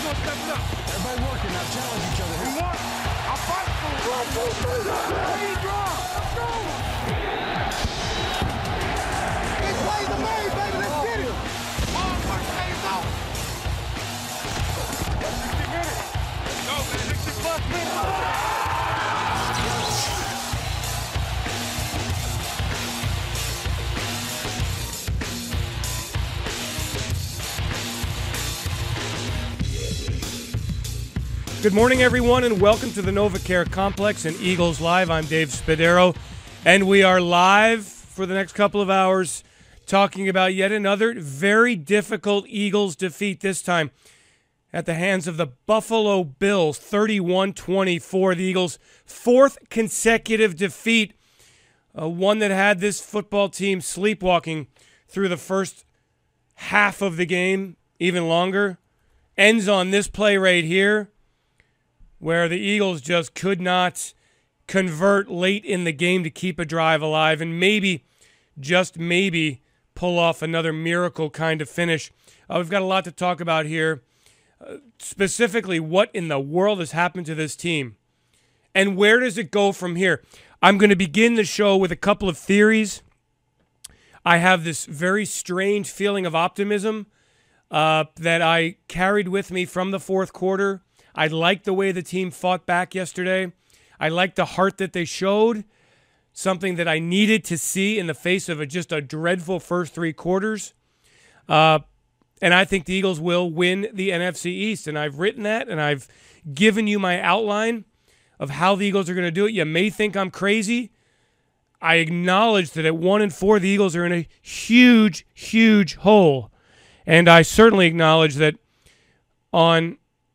Everybody working now. Challenge each other. We want. I'll fight for it. Ready to draw. Let's go. This plays the main, baby. Let's get it. Hard work pays off. 60 minutes. Let's go, man. 60-plus minutes. Good morning, everyone, and welcome to the NovaCare Complex and Eagles Live. I'm Dave Spadaro, and we are live for the next couple of hours talking about yet another very difficult Eagles defeat, this time at the hands of the Buffalo Bills, 31-24. The Eagles' fourth consecutive defeat, one that had this football team sleepwalking through the first half of the game, even longer, ends on this play right here, where the Eagles just could not convert late in the game to keep a drive alive and maybe, just maybe, pull off another miracle kind of finish. We've got a lot to talk about here. Specifically, what in the world has happened to this team? And where does it go from here? I'm going to begin the show with a couple of theories. I have this very strange feeling of optimism that I carried with me from the fourth quarter. I liked the way the team fought back yesterday. I liked the heart that they showed, something that I needed to see in the face of just a dreadful first three quarters. And I think the Eagles will win the NFC East. And I've written that, and I've given you my outline of how the Eagles are going to do it. You may think I'm crazy. I acknowledge that at 1-4, the Eagles are in a huge, huge hole. And I certainly acknowledge that on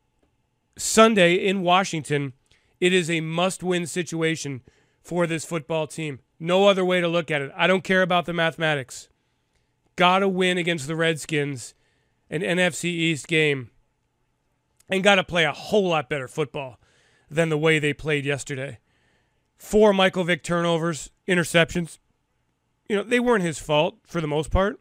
Sunday in Washington, it is a must-win situation for this football team. No other way to look at it. I don't care about the mathematics. Got to win against the Redskins, an NFC East game, and got to play a whole lot better football than the way they played yesterday. 4 Michael Vick turnovers, interceptions. You know, they weren't his fault for the most part.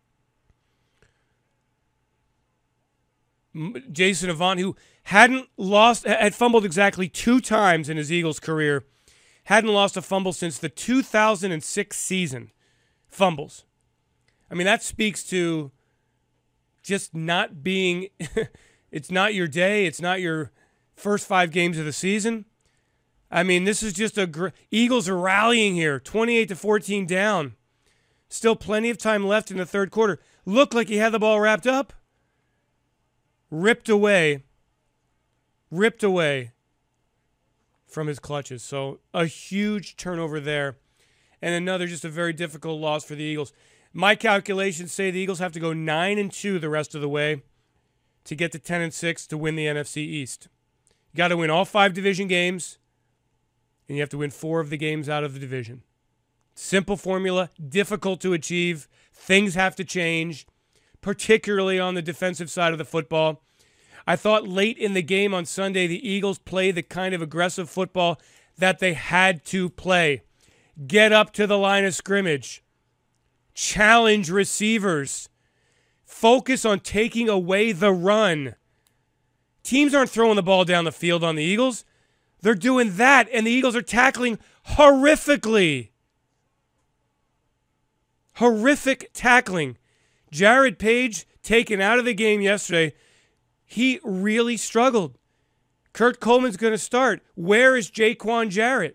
Jason Avant, who had fumbled exactly 2 times in his Eagles career, hadn't lost a fumble since the 2006 season. Fumbles. I mean, that speaks to just not being, it's not your day, it's not your first 5 games of the season. I mean, this is just Eagles are rallying here, 28-14 down. Still plenty of time left in the third quarter. Looked like he had the ball wrapped up. Ripped away from his clutches. So a huge turnover there. And another just a very difficult loss for the Eagles. My calculations say the Eagles have to go 9-2 the rest of the way to get to 10-6 to win the NFC East. You got to win all 5 division games, and you have to win 4 of the games out of the division. Simple formula, difficult to achieve. Things have to change, particularly on the defensive side of the football. I thought late in the game on Sunday, the Eagles played the kind of aggressive football that they had to play. Get up to the line of scrimmage. Challenge receivers. Focus on taking away the run. Teams aren't throwing the ball down the field on the Eagles. They're doing that, and the Eagles are tackling horrifically. Horrific tackling. Jared Page taken out of the game yesterday. He really struggled. Kurt Coleman's going to start. Where is Jaquan Jarrett?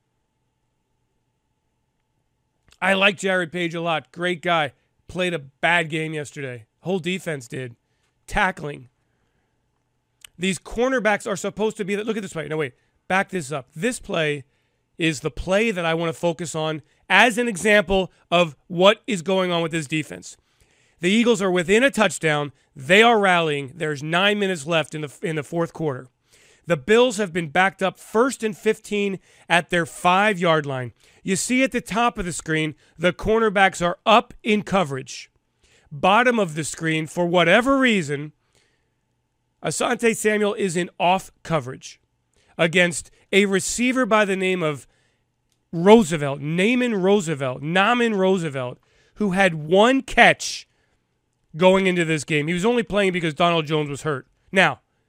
I like Jared Page a lot. Great guy. Played a bad game yesterday. Whole defense did. Tackling. These cornerbacks are supposed to be... Look at this play. No, wait. Back this up. This play is the play that I want to focus on as an example of what is going on with this defense. The Eagles are within a touchdown. They are rallying. There's 9 minutes left in the fourth quarter. The Bills have been backed up 1st and 15 at their 5-yard line. You see at the top of the screen, the cornerbacks are up in coverage. Bottom of the screen, for whatever reason, Asante Samuel is in off coverage against a receiver by the name of Naaman Roosevelt, who had 1 catch going into this game. He was only playing because Donald Jones was hurt. Now,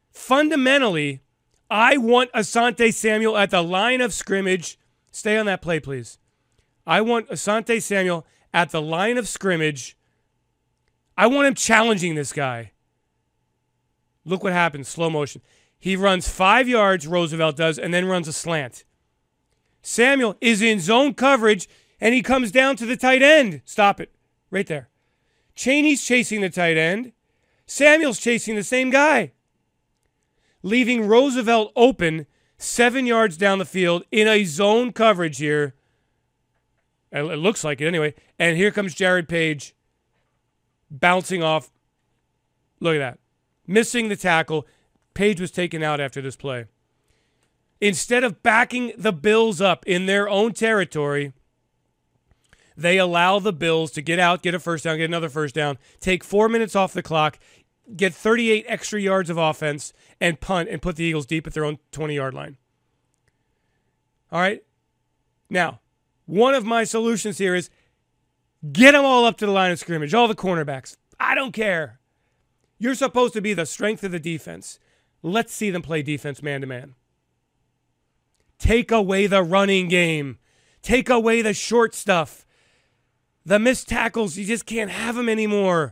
Fundamentally, I want Asante Samuel at the line of scrimmage. Stay on that play, please. I want Asante Samuel at the line of scrimmage. I want him challenging this guy. Look what happens, slow motion. He runs 5 yards, Roosevelt does, and then runs a slant. Samuel is in zone coverage, and he comes down to the tight end. Stop it. Right there. Chaney's chasing the tight end. Samuel's chasing the same guy. Leaving Roosevelt open 7 yards down the field in a zone coverage here. It looks like it anyway. And here comes Jared Page bouncing off. Look at that. Missing the tackle. Page was taken out after this play. Instead of backing the Bills up in their own territory, they allow the Bills to get out, get a first down, get another first down, take 4 minutes off the clock, get 38 extra yards of offense, and punt and put the Eagles deep at their own 20-yard line. All right? Now, one of my solutions here is get them all up to the line of scrimmage, all the cornerbacks. I don't care. You're supposed to be the strength of the defense. Let's see them play defense man-to-man. Take away the running game. Take away the short stuff. The missed tackles, you just can't have them anymore.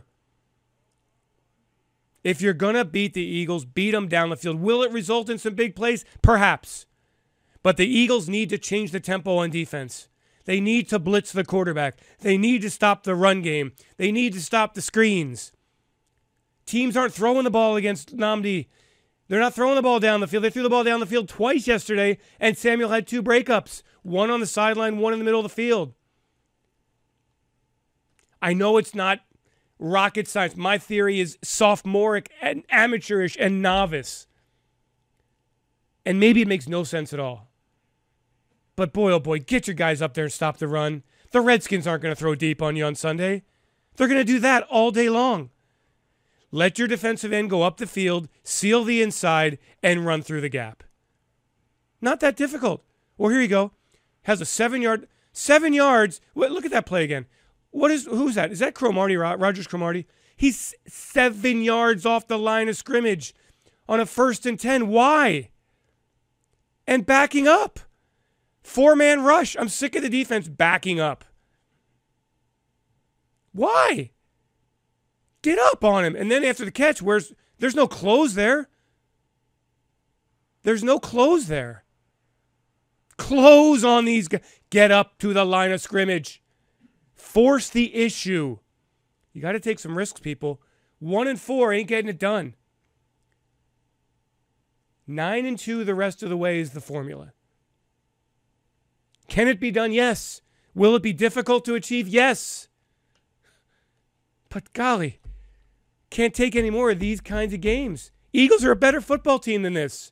If you're going to beat the Eagles, beat them down the field. Will it result in some big plays? Perhaps. But the Eagles need to change the tempo on defense. They need to blitz the quarterback. They need to stop the run game. They need to stop the screens. Teams aren't throwing the ball against Nnamdi. They're not throwing the ball down the field. They threw the ball down the field twice yesterday, and Samuel had 2 breakups. One on the sideline, one in the middle of the field. I know it's not rocket science. My theory is sophomoric and amateurish and novice. And maybe it makes no sense at all. But boy, oh boy, get your guys up there and stop the run. The Redskins aren't going to throw deep on you on Sunday. They're going to do that all day long. Let your defensive end go up the field, seal the inside, and run through the gap. Not that difficult. Well, here you go. Has a 7 yards. Look at that play again. Who's that? Is that Cromartie, Rogers Cromartie? He's 7 yards off the line of scrimmage on a 1st and 10. Why? And backing up. 4-man rush. I'm sick of the defense backing up. Why? Get up on him. And then after the catch, there's no close there. There's no close there. Close on these guys. Get up to the line of scrimmage. Force the issue. You got to take some risks, people. 1-4 ain't getting it done. 9-2 the rest of the way is the formula. Can it be done? Yes. Will it be difficult to achieve? Yes. But golly, can't take any more of these kinds of games. Eagles are a better football team than this.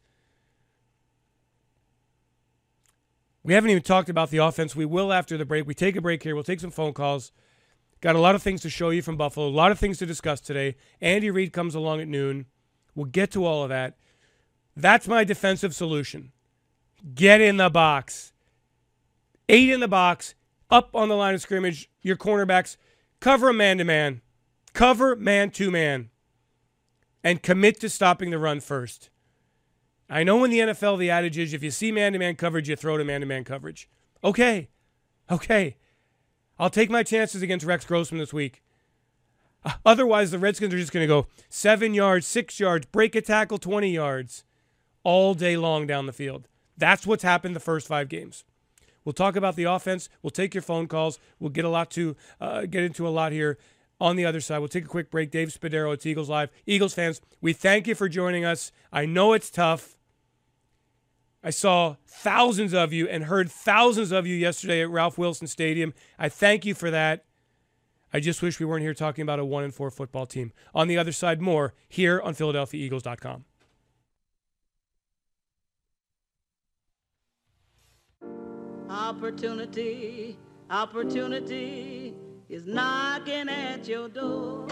We haven't even talked about the offense. We will after the break. We take a break here. We'll take some phone calls. Got a lot of things to show you from Buffalo. A lot of things to discuss today. Andy Reid comes along at noon. We'll get to all of that. That's my defensive solution. Get in the box. 8 in the box. Up on the line of scrimmage. Your cornerbacks. Cover a man-to-man. Cover man-to-man. And commit to stopping the run first. I know in the NFL the adage is if you see man-to-man coverage, you throw to man-to-man coverage. Okay. I'll take my chances against Rex Grossman this week. Otherwise, the Redskins are just going to go 7 yards, 6 yards, break a tackle, 20 yards, all day long down the field. That's what's happened the first 5 games. We'll talk about the offense. We'll take your phone calls. We'll get into a lot here on the other side. We'll take a quick break. Dave Spadaro, it's Eagles Live. Eagles fans, we thank you for joining us. I know it's tough. I saw thousands of you and heard thousands of you yesterday at Ralph Wilson Stadium. I thank you for that. I just wish we weren't here talking about a 1-4 football team. On the other side, more here on PhiladelphiaEagles.com. Opportunity is knocking at your door.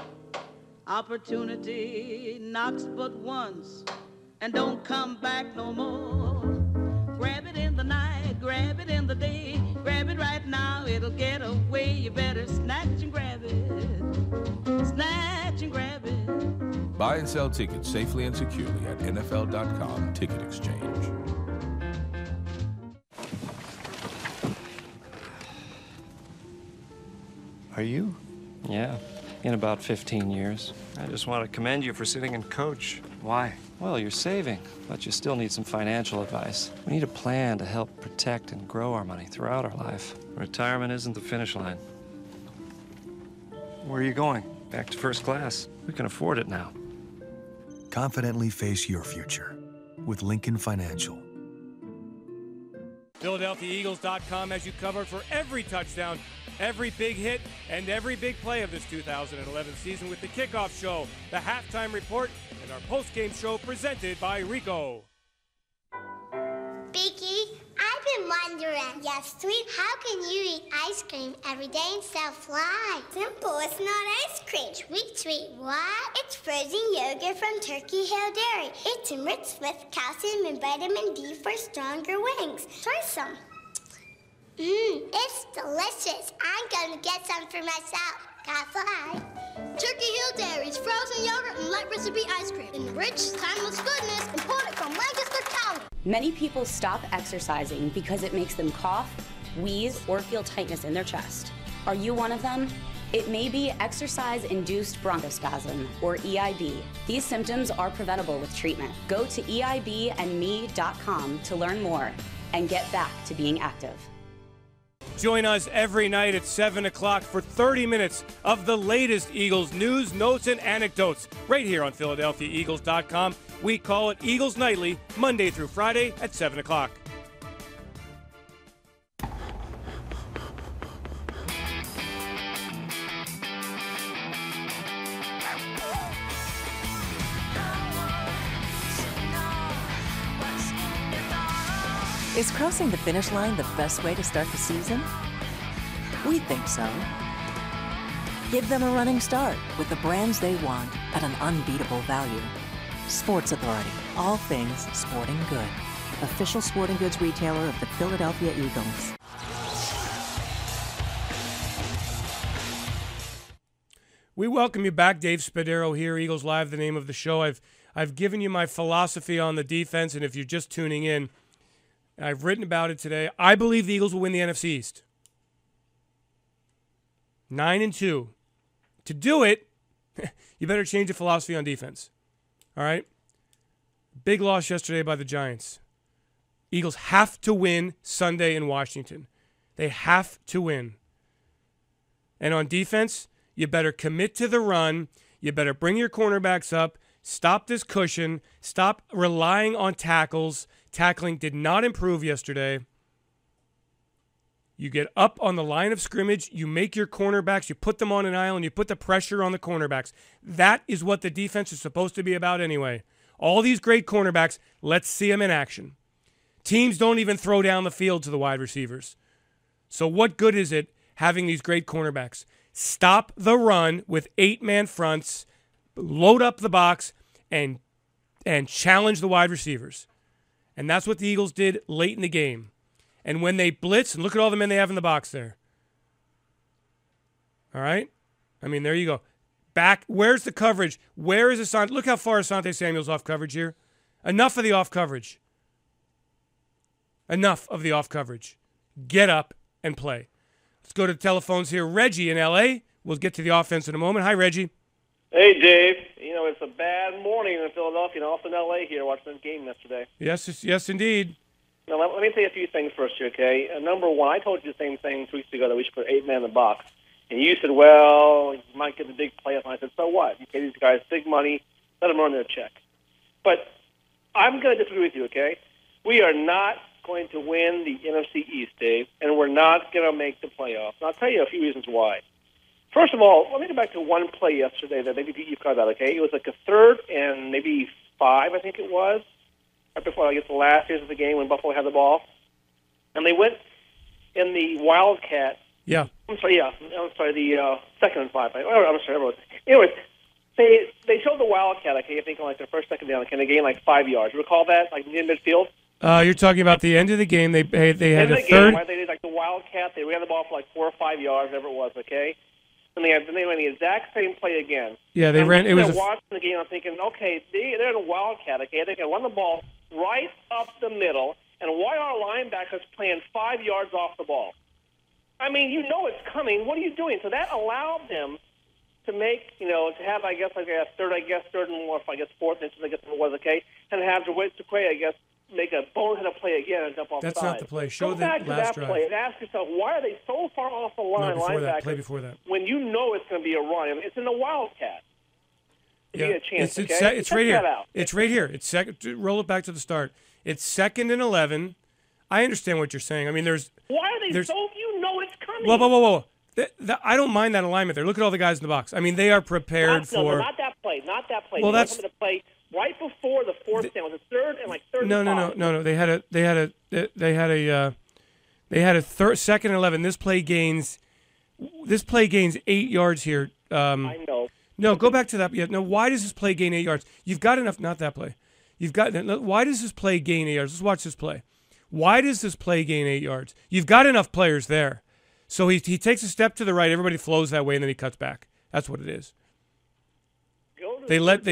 Opportunity knocks but once and don't come back no more. Grab it in the night, grab it in the day, grab it right now, it'll get away. You better snatch and grab it, snatch and grab it. Buy and sell tickets safely and securely at NFL.com Ticket Exchange. Are you? Yeah, in about 15 years. I just want to commend you for sitting in coach. Why? Well, you're saving, but you still need some financial advice. We need a plan to help protect and grow our money throughout our life. Retirement isn't the finish line. Where are you going? Back to first class. We can afford it now. Confidently face your future with Lincoln Financial. PhiladelphiaEagles.com has you covered for every touchdown, every big hit, and every big play of this 2011 season with the kickoff show, the halftime report, and our postgame show presented by Rico. Beaky, I've been wondering, yes, sweet, how can you eat ice cream every day and still fly? Simple, it's not ice cream. Sweet, what? It's frozen yogurt from Turkey Hill Dairy. It's enriched with calcium and vitamin D for stronger wings. Try some. It's delicious. I'm going to get some for myself. Gotta fly. Turkey Hill Dairy's frozen yogurt and light recipe ice cream. Enriched, timeless goodness, imported from Lancaster County. Many people stop exercising because it makes them cough, wheeze, or feel tightness in their chest. Are you one of them? It may be exercise-induced bronchospasm, or EIB. These symptoms are preventable with treatment. Go to eibandme.com to learn more and get back to being active. Join us every night at 7 o'clock for 30 minutes of the latest Eagles news, notes, and anecdotes right here on PhiladelphiaEagles.com. We call it Eagles Nightly, Monday through Friday at 7 o'clock. Is crossing the finish line the best way to start the season? We think so. Give them a running start with the brands they want at an unbeatable value. Sports Authority, all things sporting good. Official sporting goods retailer of the Philadelphia Eagles. We welcome you back. Dave Spadaro here, Eagles Live, the name of the show. I've given you my philosophy on the defense, and if you're just tuning in, I've written about it today. I believe the Eagles will win the NFC East. 9-2. To do it, you better change your philosophy on defense. All right? Big loss yesterday by the Giants. Eagles have to win Sunday in Washington. They have to win. And on defense, you better commit to the run. You better bring your cornerbacks up. Stop this cushion. Stop relying on tackles. Tackling did not improve yesterday. You get up on the line of scrimmage. You make your cornerbacks. You put them on an island. You put the pressure on the cornerbacks. That is what the defense is supposed to be about anyway. All these great cornerbacks, let's see them in action. Teams don't even throw down the field to the wide receivers. So what good is it having these great cornerbacks? Stop the run with 8-man fronts, load up the box, and challenge the wide receivers. And that's what the Eagles did late in the game. And when they blitz, and look at all the men they have in the box there. All right? I mean, there you go. Back, where's the coverage? Where is Asante? Look how far Asante Samuel's off coverage here. Enough of the off coverage. Enough of the off coverage. Get up and play. Let's go to the telephones here. Reggie in L.A. We'll get to the offense in a moment. Hi, Reggie. Hey, Dave. You know, it's a bad morning in Philadelphia and also in L.A. here watching the game yesterday. Yes, indeed. Now, let me tell you a few things first here, okay? Number one, I told you the same thing 2 weeks ago that we should put 8-man in the box. And you said, well, you might get the big playoff. And I said, so what? You pay these guys big money, let them earn their check. But I'm going to disagree with you, okay? We are not going to win the NFC East, Dave, and we're not going to make the playoffs. And I'll tell you a few reasons why. First of all, let me go back to one play yesterday that maybe you've caught that, okay? It was like a 3rd and maybe 5, I think it was, right before, I guess, the last years of the game when Buffalo had the ball. And they went in the Wildcat. Yeah. The 2nd and 5. I'm sorry. Anyways, they showed the Wildcat, okay, I think on like their first, second down, and they gained like 5 yards. Recall that, like in midfield? You're talking about the end of the game. They had a third. third. Right? They did like the Wildcat. They ran the ball for like 4 or 5 yards, whatever it was, okay? and they ran the exact same play again. Yeah, they ran. It was watching the game. I'm thinking, okay, they're in a wildcat. Okay, they can run the ball right up the middle, and why are linebackers playing 5 yards off the ball? I mean, you know it's coming. What are you doing? So that allowed them to make, to have, I guess, third and more, fourth inch, I guess it was, okay, and have Sequoia, I guess, make a boneheaded play again and jump off That's the side. not the play. Show Go the back to last that drive. play and ask yourself, why are they so far off the line, linebackers? Play before that. When you know it's going to be a run. I mean, it's in the wildcat. Yeah. You get a chance, It's right here. It's right here. It's second. Roll it back to the start. It's 2nd and 11. I understand what you're saying. I mean, why are they so? You know it's coming. Whoa. I don't mind that alignment there. Look at all the guys in the box. I mean, they are prepared for. Not that play. Not that play. Well, that's the play right thefore the fourth down. Was it third and third? No. They had a second and 11. This play gains 8 yards here. I know. No, go back to that. Yeah. No. Why does this play gain 8 yards? You've got enough. Not that play. Why does this play gain 8 yards? Let's watch this play. Why does this play gain 8 yards? You've got enough players there. So he takes a step to the right. Everybody flows that way, and then he cuts back. That's what it is. They let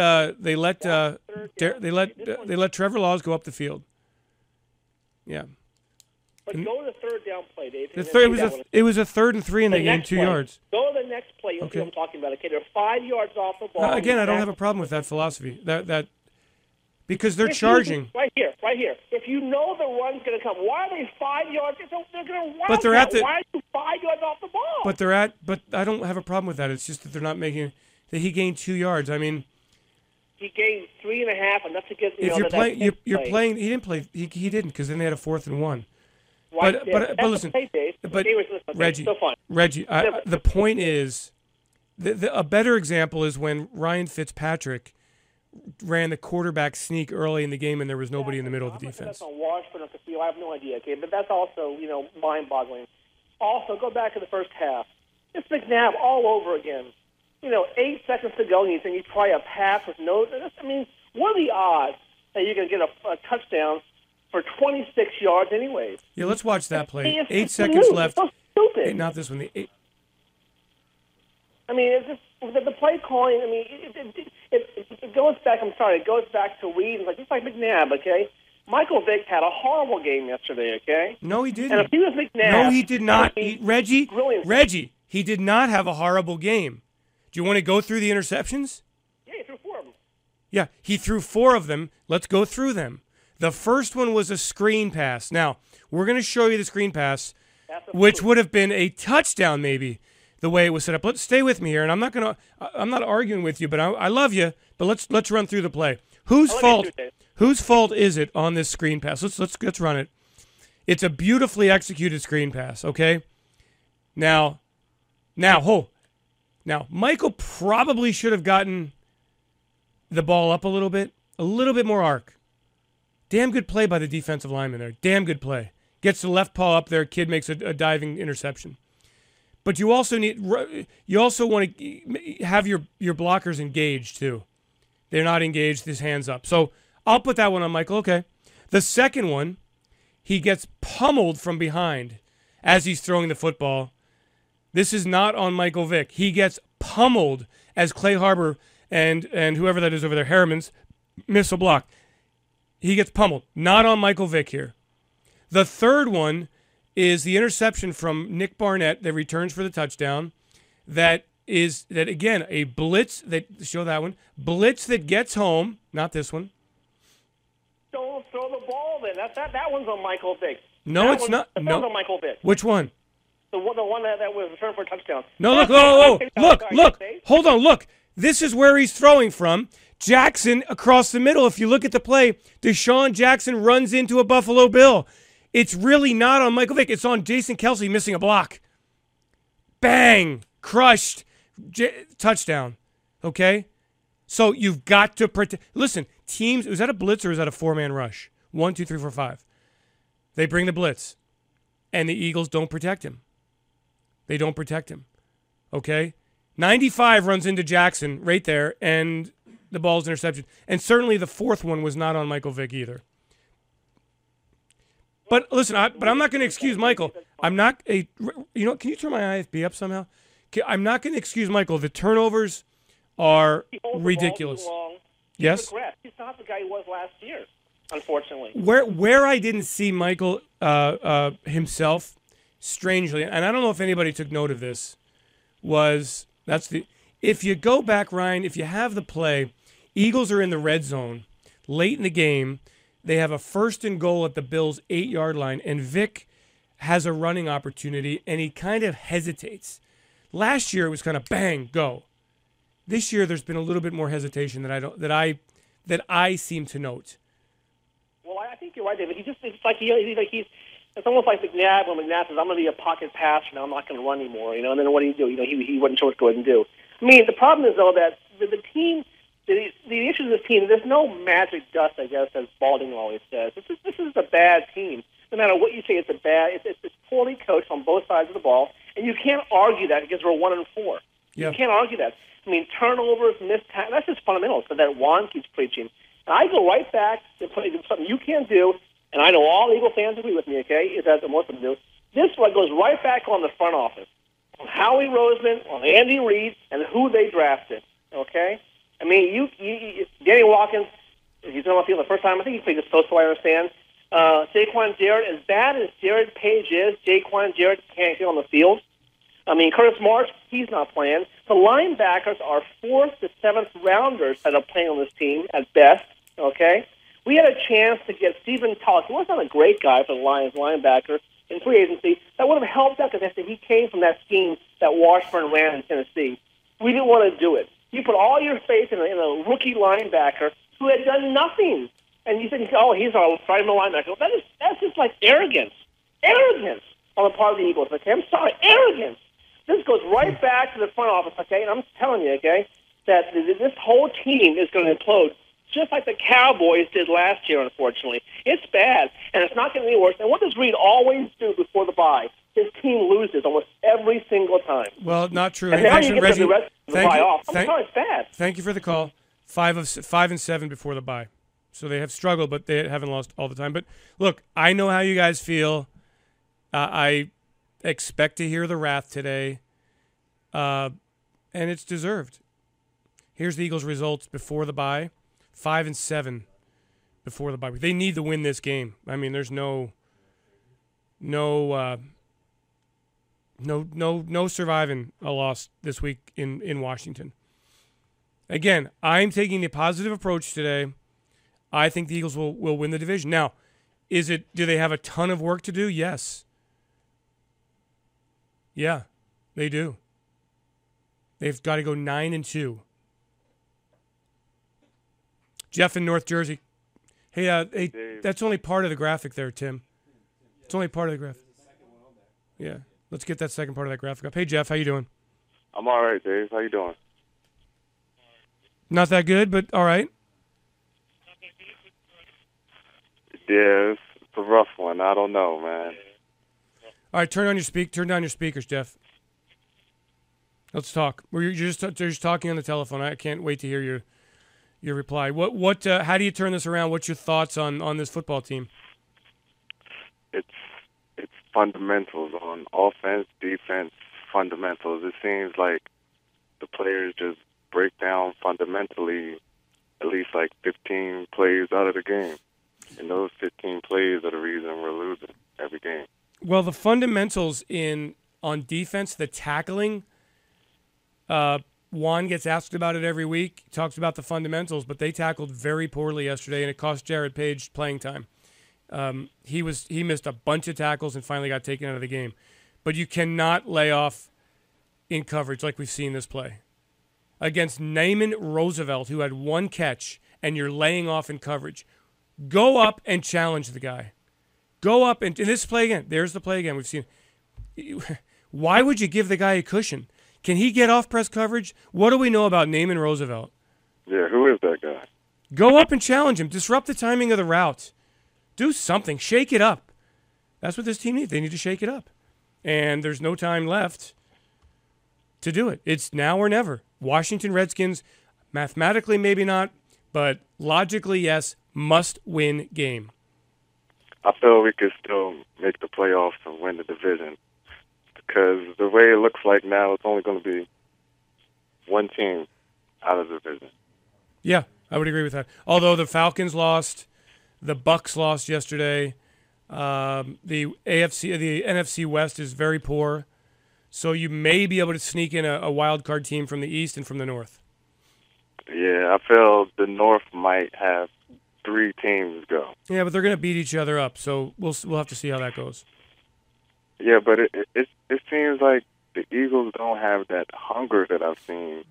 Trevor Laws go up the field. Yeah. But go to the third down play, Dave. It was a 3rd and 3, and they gained 2 yards. Go to the next play. You'll see what I'm talking about. Okay, they're 5 yards off the ball. Again, I don't have a problem with that philosophy. That because they're charging. Right here. If you know the run's going to come, why are they 5 yards? They're going to run. But they're at the. Why are you 5 yards off the ball? But I don't have a problem with that. It's just that they're not making. That he gained 2 yards. I mean. He gained 3.5, enough to get. If you're playing, you're playing. He didn't play. He didn't because then they had a 4th and 1. Right, but listen. But Reggie. The point is, a better example is when Ryan Fitzpatrick ran the quarterback sneak early in the game and there was nobody in the middle of the defense. That's on Washburn at the field. I have no idea, okay? But that's also, mind-boggling. Also, go back to the first half. It's McNabb all over again. 8 seconds to go, and you try a pass with no... I mean, what are the odds that you're going to get a touchdown for 26 yards anyways? Yeah, let's watch that play. 8 seconds left. It's so stupid. Not this one. I mean, it's just the play calling. I mean, it goes back. I'm sorry, it goes back to Weed. It's like McNabb. Okay, Michael Vick had a horrible game yesterday. Okay, no, he didn't. And if he was McNabb, no, he did not. Reggie, he did not have a horrible game. Do you want to go through the interceptions? Yeah, he threw 4 of them. Yeah, he threw 4 of them. Let's go through them. The first one was a screen pass. Now we're going to show you the screen pass, which would have been a touchdown maybe. The way it was set up. Let's stay with me here, and I'm not arguing with you, but I love you. But let's run through the play. Whose fault is it on this screen pass? Let's run it. It's a beautifully executed screen pass. Okay. Now, Michael probably should have gotten the ball up a little bit more arc. Damn good play by the defensive lineman there. Damn good play. Gets the left paw up there. Kid makes a diving interception. But you also want to have your blockers engaged too. They're not engaged. His hands up. So I'll put that one on Michael. Okay. The second one, he gets pummeled from behind as he's throwing the football. This is not on Michael Vick. He gets pummeled as Clay Harbor and whoever that is over there, Harriman's, miss a block. He gets pummeled. Not on Michael Vick here. The third one is the interception from Nick Barnett that returns for the touchdown. That again, a blitz blitz that gets home, not this one. Don't throw the ball then. That one's on Michael Vick. No, it's not. That one's on Michael Vick. Which one? The one that was returned for a touchdown. No, look. Hold on, look. This is where he's throwing from. Jackson across the middle. If you look at the play, Deshaun Jackson runs into a Buffalo Bill. It's really not on Michael Vick. It's on Jason Kelsey missing a block. Bang! Crushed. Touchdown. Okay? So you've got to protect. Listen, teams, was that a blitz or was that a 4-man rush? 1, 2, 3, 4, 5. They bring the blitz. And the Eagles don't protect him. They don't protect him. Okay? 95 runs into Jackson right there, and the ball's interception. And certainly the fourth one was not on Michael Vick either. But listen, I'm not going to excuse Michael. I'm not can you turn my IFB up somehow? I'm not going to excuse Michael. The turnovers are He holds ridiculous. the ball too long. Yes? Regressed. He's not the guy he was last year, unfortunately. Where I didn't see Michael himself, strangely, and I don't know if anybody took note of this, if you go back, Ryan, if you have the play, Eagles are in the red zone late in the game. They have a 1st and goal at the Bills' 8-yard line, and Vic has a running opportunity, and he kind of hesitates. Last year it was kind of bang, go. This year there's been a little bit more hesitation that I seem to note. Well, I think you're right, David. It's almost like McNabb when McNabb says, "I'm going to be a pocket passer now. I'm not going to run anymore." And then what do you do? He wasn't sure what to go ahead and do. I mean, the problem is though that the team, the issue of this team, there's no magic dust, I guess, as Balding always says. This is a bad team. No matter what you say, it's poorly coached on both sides of the ball, and you can't argue that because we're 1-4. Yeah. You can't argue that. I mean, turnovers, missed tackles, that's just fundamentals that Juan keeps preaching. And I go right back to something you can't do, and I know all Eagle fans agree with me, okay, is that most of them do. This one goes right back on the front office, on Howie Roseman, on Andy Reid, and who they drafted, okay? I mean, Danny Watkins, he's on the field the first time. I think he played just so I understand. Jaquan Jarrett, as bad as Jared Page is, Jaquan Jarrett can't get on the field. I mean, Curtis Marsh, he's not playing. The linebackers are 4th to 7th rounders that are playing on this team at best, okay? We had a chance to get Stephen Tulloch. He wasn't a great guy for the Lions linebacker in free agency. That would have helped out because he came from that scheme that Washburn ran in Tennessee. We didn't want to do it. You put all your faith in a rookie linebacker who had done nothing. And you think, oh, he's our starting linebacker. That's just like arrogance. Arrogance on the part of the Eagles, okay? I'm sorry, arrogance. This goes right back to the front office, okay? And I'm telling you, okay, that this whole team is going to implode, just like the Cowboys did last year, unfortunately. It's bad, and it's not going to be worse. And what does Reid always do before the bye? His team loses almost every single time. Well, not true. And now you get the rest of the bye off. I'm sorry, it's bad. Thank you for the call. 5 and 7 before the bye. So they have struggled, but they haven't lost all the time. But look, I know how you guys feel. I expect to hear the wrath today, and it's deserved. Here's the Eagles' results before the bye: 5 and 7 before the bye. They need to win this game. I mean, there's no surviving a loss this week in Washington. Again, I'm taking the positive approach today. I think the Eagles will win the division. Now, do they have a ton of work to do? Yes. Yeah, they do. They've got to go 9-2. Jeff in North Jersey. Hey, that's only part of the graphic there, Tim. It's only part of the graphic. Yeah, let's get that second part of that graphic up. Hey, Jeff, how you doing? I'm all right, Dave. How you doing? Not that good, but all right. Yeah, it's a rough one. I don't know, man. All right, turn down your speakers, Jeff. Let's talk. You're just talking on the telephone. I can't wait to hear your reply. What? How do you turn this around? What's your thoughts on this football team? It's fundamentals on offense, defense, fundamentals. It seems like the players just break down fundamentally at least like 15 plays out of the game. And those 15 plays are the reason we're losing every game. Well, the fundamentals on defense, the tackling, Juan gets asked about it every week. He talks about the fundamentals, but they tackled very poorly yesterday, and it cost Jared Page playing time. He missed a bunch of tackles and finally got taken out of the game. But you cannot lay off in coverage like we've seen this play. Against Naaman Roosevelt, who had one catch, and you're laying off in coverage. Go up and challenge the guy. Go up and this play again. There's the play again. We've seen. Why would you give the guy a cushion? Can he get off press coverage? What do we know about Naaman Roosevelt? Yeah, who is that guy? Go up and challenge him. Disrupt the timing of the route. Do something. Shake it up. That's what this team needs. They need to shake it up. And there's no time left to do it. It's now or never. Washington Redskins, mathematically maybe not, but logically yes, must-win game. I feel we could still make the playoffs and win the division. because the way it looks like now, it's only going to be one team out of the division. Yeah, I would agree with that. Although the Falcons lost, the Bucks lost yesterday. The NFC West is very poor, so you may be able to sneak in a wild card team from the East and from the North. Yeah, I feel the North might have 3 teams go. Yeah, but they're going to beat each other up, so we'll have to see how that goes. Yeah, but it seems like the Eagles don't have that hunger that I've seen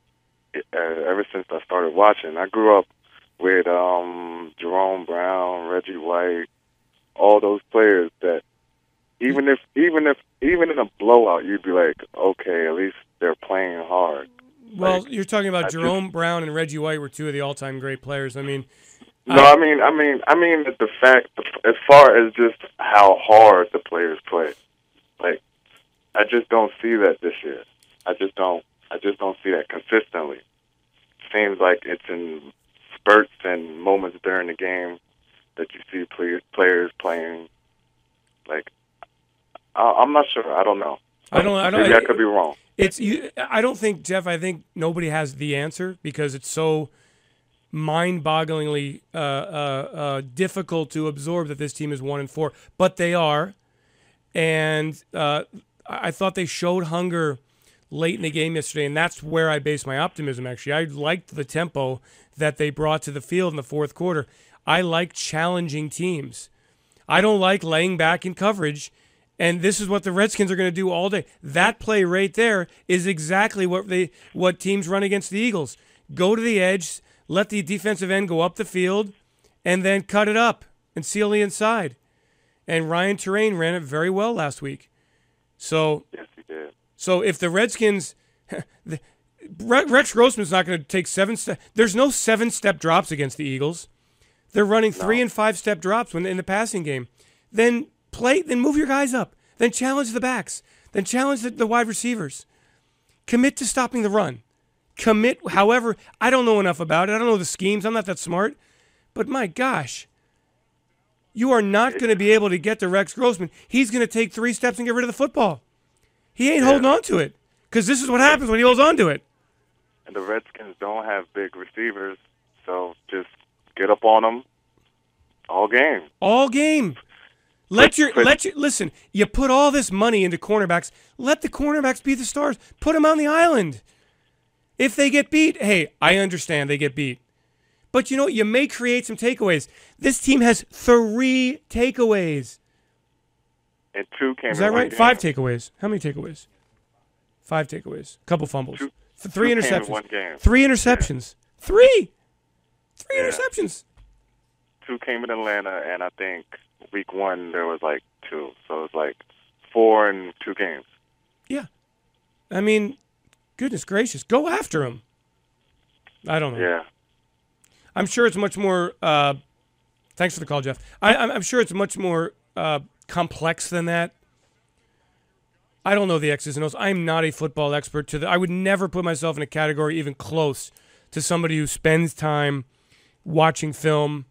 ever since I started watching. I grew up with Jerome Brown, Reggie White, all those players that even in a blowout, you'd be like, okay, at least they're playing hard. Well, you're talking about Jerome Brown and Reggie White were 2 of the all-time great players. I mean, no, I mean that the fact, as far as just how hard the players play, like I just don't see that this year. I just don't see that consistently. Seems like it's in spurts and moments during the game that you see players playing. Like, I'm not sure. I don't know. Maybe I could be wrong. I don't think, Jeff. I think nobody has the answer because it's so mind-bogglingly difficult to absorb that this team is 1-4, but they are. And I thought they showed hunger late in the game yesterday, and that's where I base my optimism, actually. I liked the tempo that they brought to the field in the fourth quarter. I like challenging teams. I don't like laying back in coverage, and this is what the Redskins are going to do all day. That play right there is exactly what teams run against the Eagles. Go to the edge, let the defensive end go up the field, and then cut it up and seal the inside. And Ryan Terrain ran it very well last week. So, yes, he did. So if the Redskins, Rex Grossman's not going to take 7 steps. There's no 7-step drops against the Eagles. They're running 3 and 5-step drops when in the passing game. Then move your guys up. Then challenge the backs. Then challenge the wide receivers. Commit to stopping the run. However, I don't know enough about it. I don't know the schemes. I'm not that smart. But my gosh, you are not going to be able to get to Rex Grossman. He's going to take 3 steps and get rid of the football. He ain't holding on to it because this is what happens when he holds on to it. And the Redskins don't have big receivers, so just get up on them all game. All game. Listen, you put all this money into cornerbacks. Let the cornerbacks be the stars. Put them on the island. If they get beat, hey, I understand they get beat. But you know what? You may create some takeaways. This team has 3 takeaways. And 2 came. Is that right? 5 takeaways. How many takeaways? 5 takeaways. A couple fumbles. 3 interceptions. 1 game. 3 interceptions. Yeah. 3 interceptions. 2 came in Atlanta, and I think week 1 there was like 2. So it's like 4 in 2 games. Yeah. I mean, goodness gracious. Go after him. I don't know. Yeah. I'm sure it's much more thanks for the call, Jeff. I'm sure it's much more complex than that. I don't know the X's and O's. I'm not a football expert. I would never put myself in a category even close to somebody who spends time watching film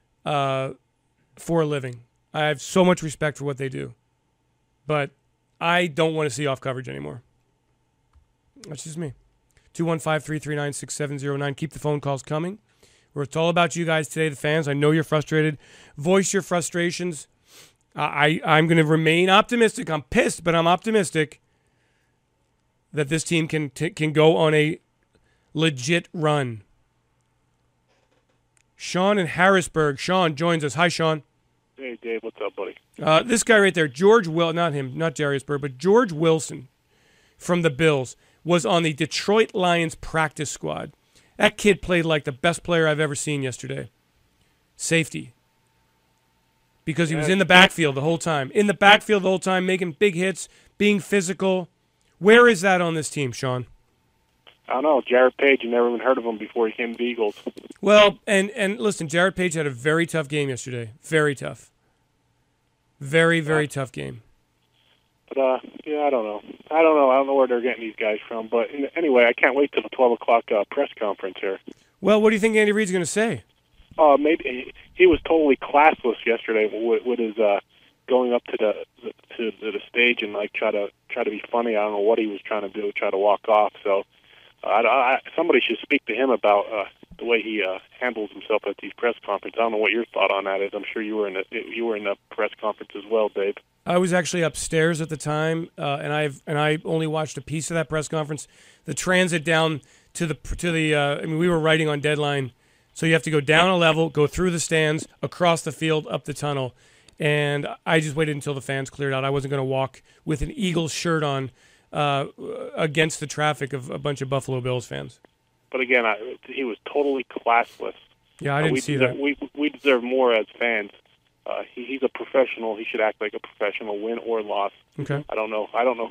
for a living. I have so much respect for what they do. But I don't want to see off coverage anymore. That's just me. 215-339-6709. Keep the phone calls coming. It's all about you guys today, the fans. I know you're frustrated. Voice your frustrations. I'm going to remain optimistic. I'm pissed, but I'm optimistic that this team can go on a legit run. Sean in Harrisburg. Sean joins us. Hi, Sean. Hey, Dave. What's up, buddy? This guy right there, not Harrisburg, but George Wilson from the Bills was on the Detroit Lions practice squad. That kid played like the best player I've ever seen yesterday. Safety. Because he was in the backfield the whole time. In the backfield the whole time, making big hits, being physical. Where is that on this team, Sean? I don't know. Jarrett Page, you never even heard of him before he came to the Eagles. Well, and listen, Jarrett Page had a very tough game yesterday. Very tough. Very, very tough game. But, I don't know. I don't know where they're getting these guys from. But anyway, I can't wait till the 12 o'clock press conference here. Well, what do you think Andy Reid's going to say? Maybe he was totally classless yesterday with his going up to the stage and like try to be funny. I don't know what he was trying to do, try to walk off. So somebody should speak to him about the way he handles himself at these press conferences. I don't know what your thought on that is. I'm sure you were in the press conference as well, Dave. I was actually upstairs at the time, and I only watched a piece of that press conference. The transit down to the I mean, we were writing on Deadline, so you have to go down a level, go through the stands, across the field, up the tunnel, and I just waited until the fans cleared out. I wasn't going to walk with an Eagles shirt on against the traffic of a bunch of Buffalo Bills fans. But again, he was totally classless. Yeah, I didn't see that. We deserve more as fans. He's a professional. He should act like a professional, win or loss. Okay. I don't know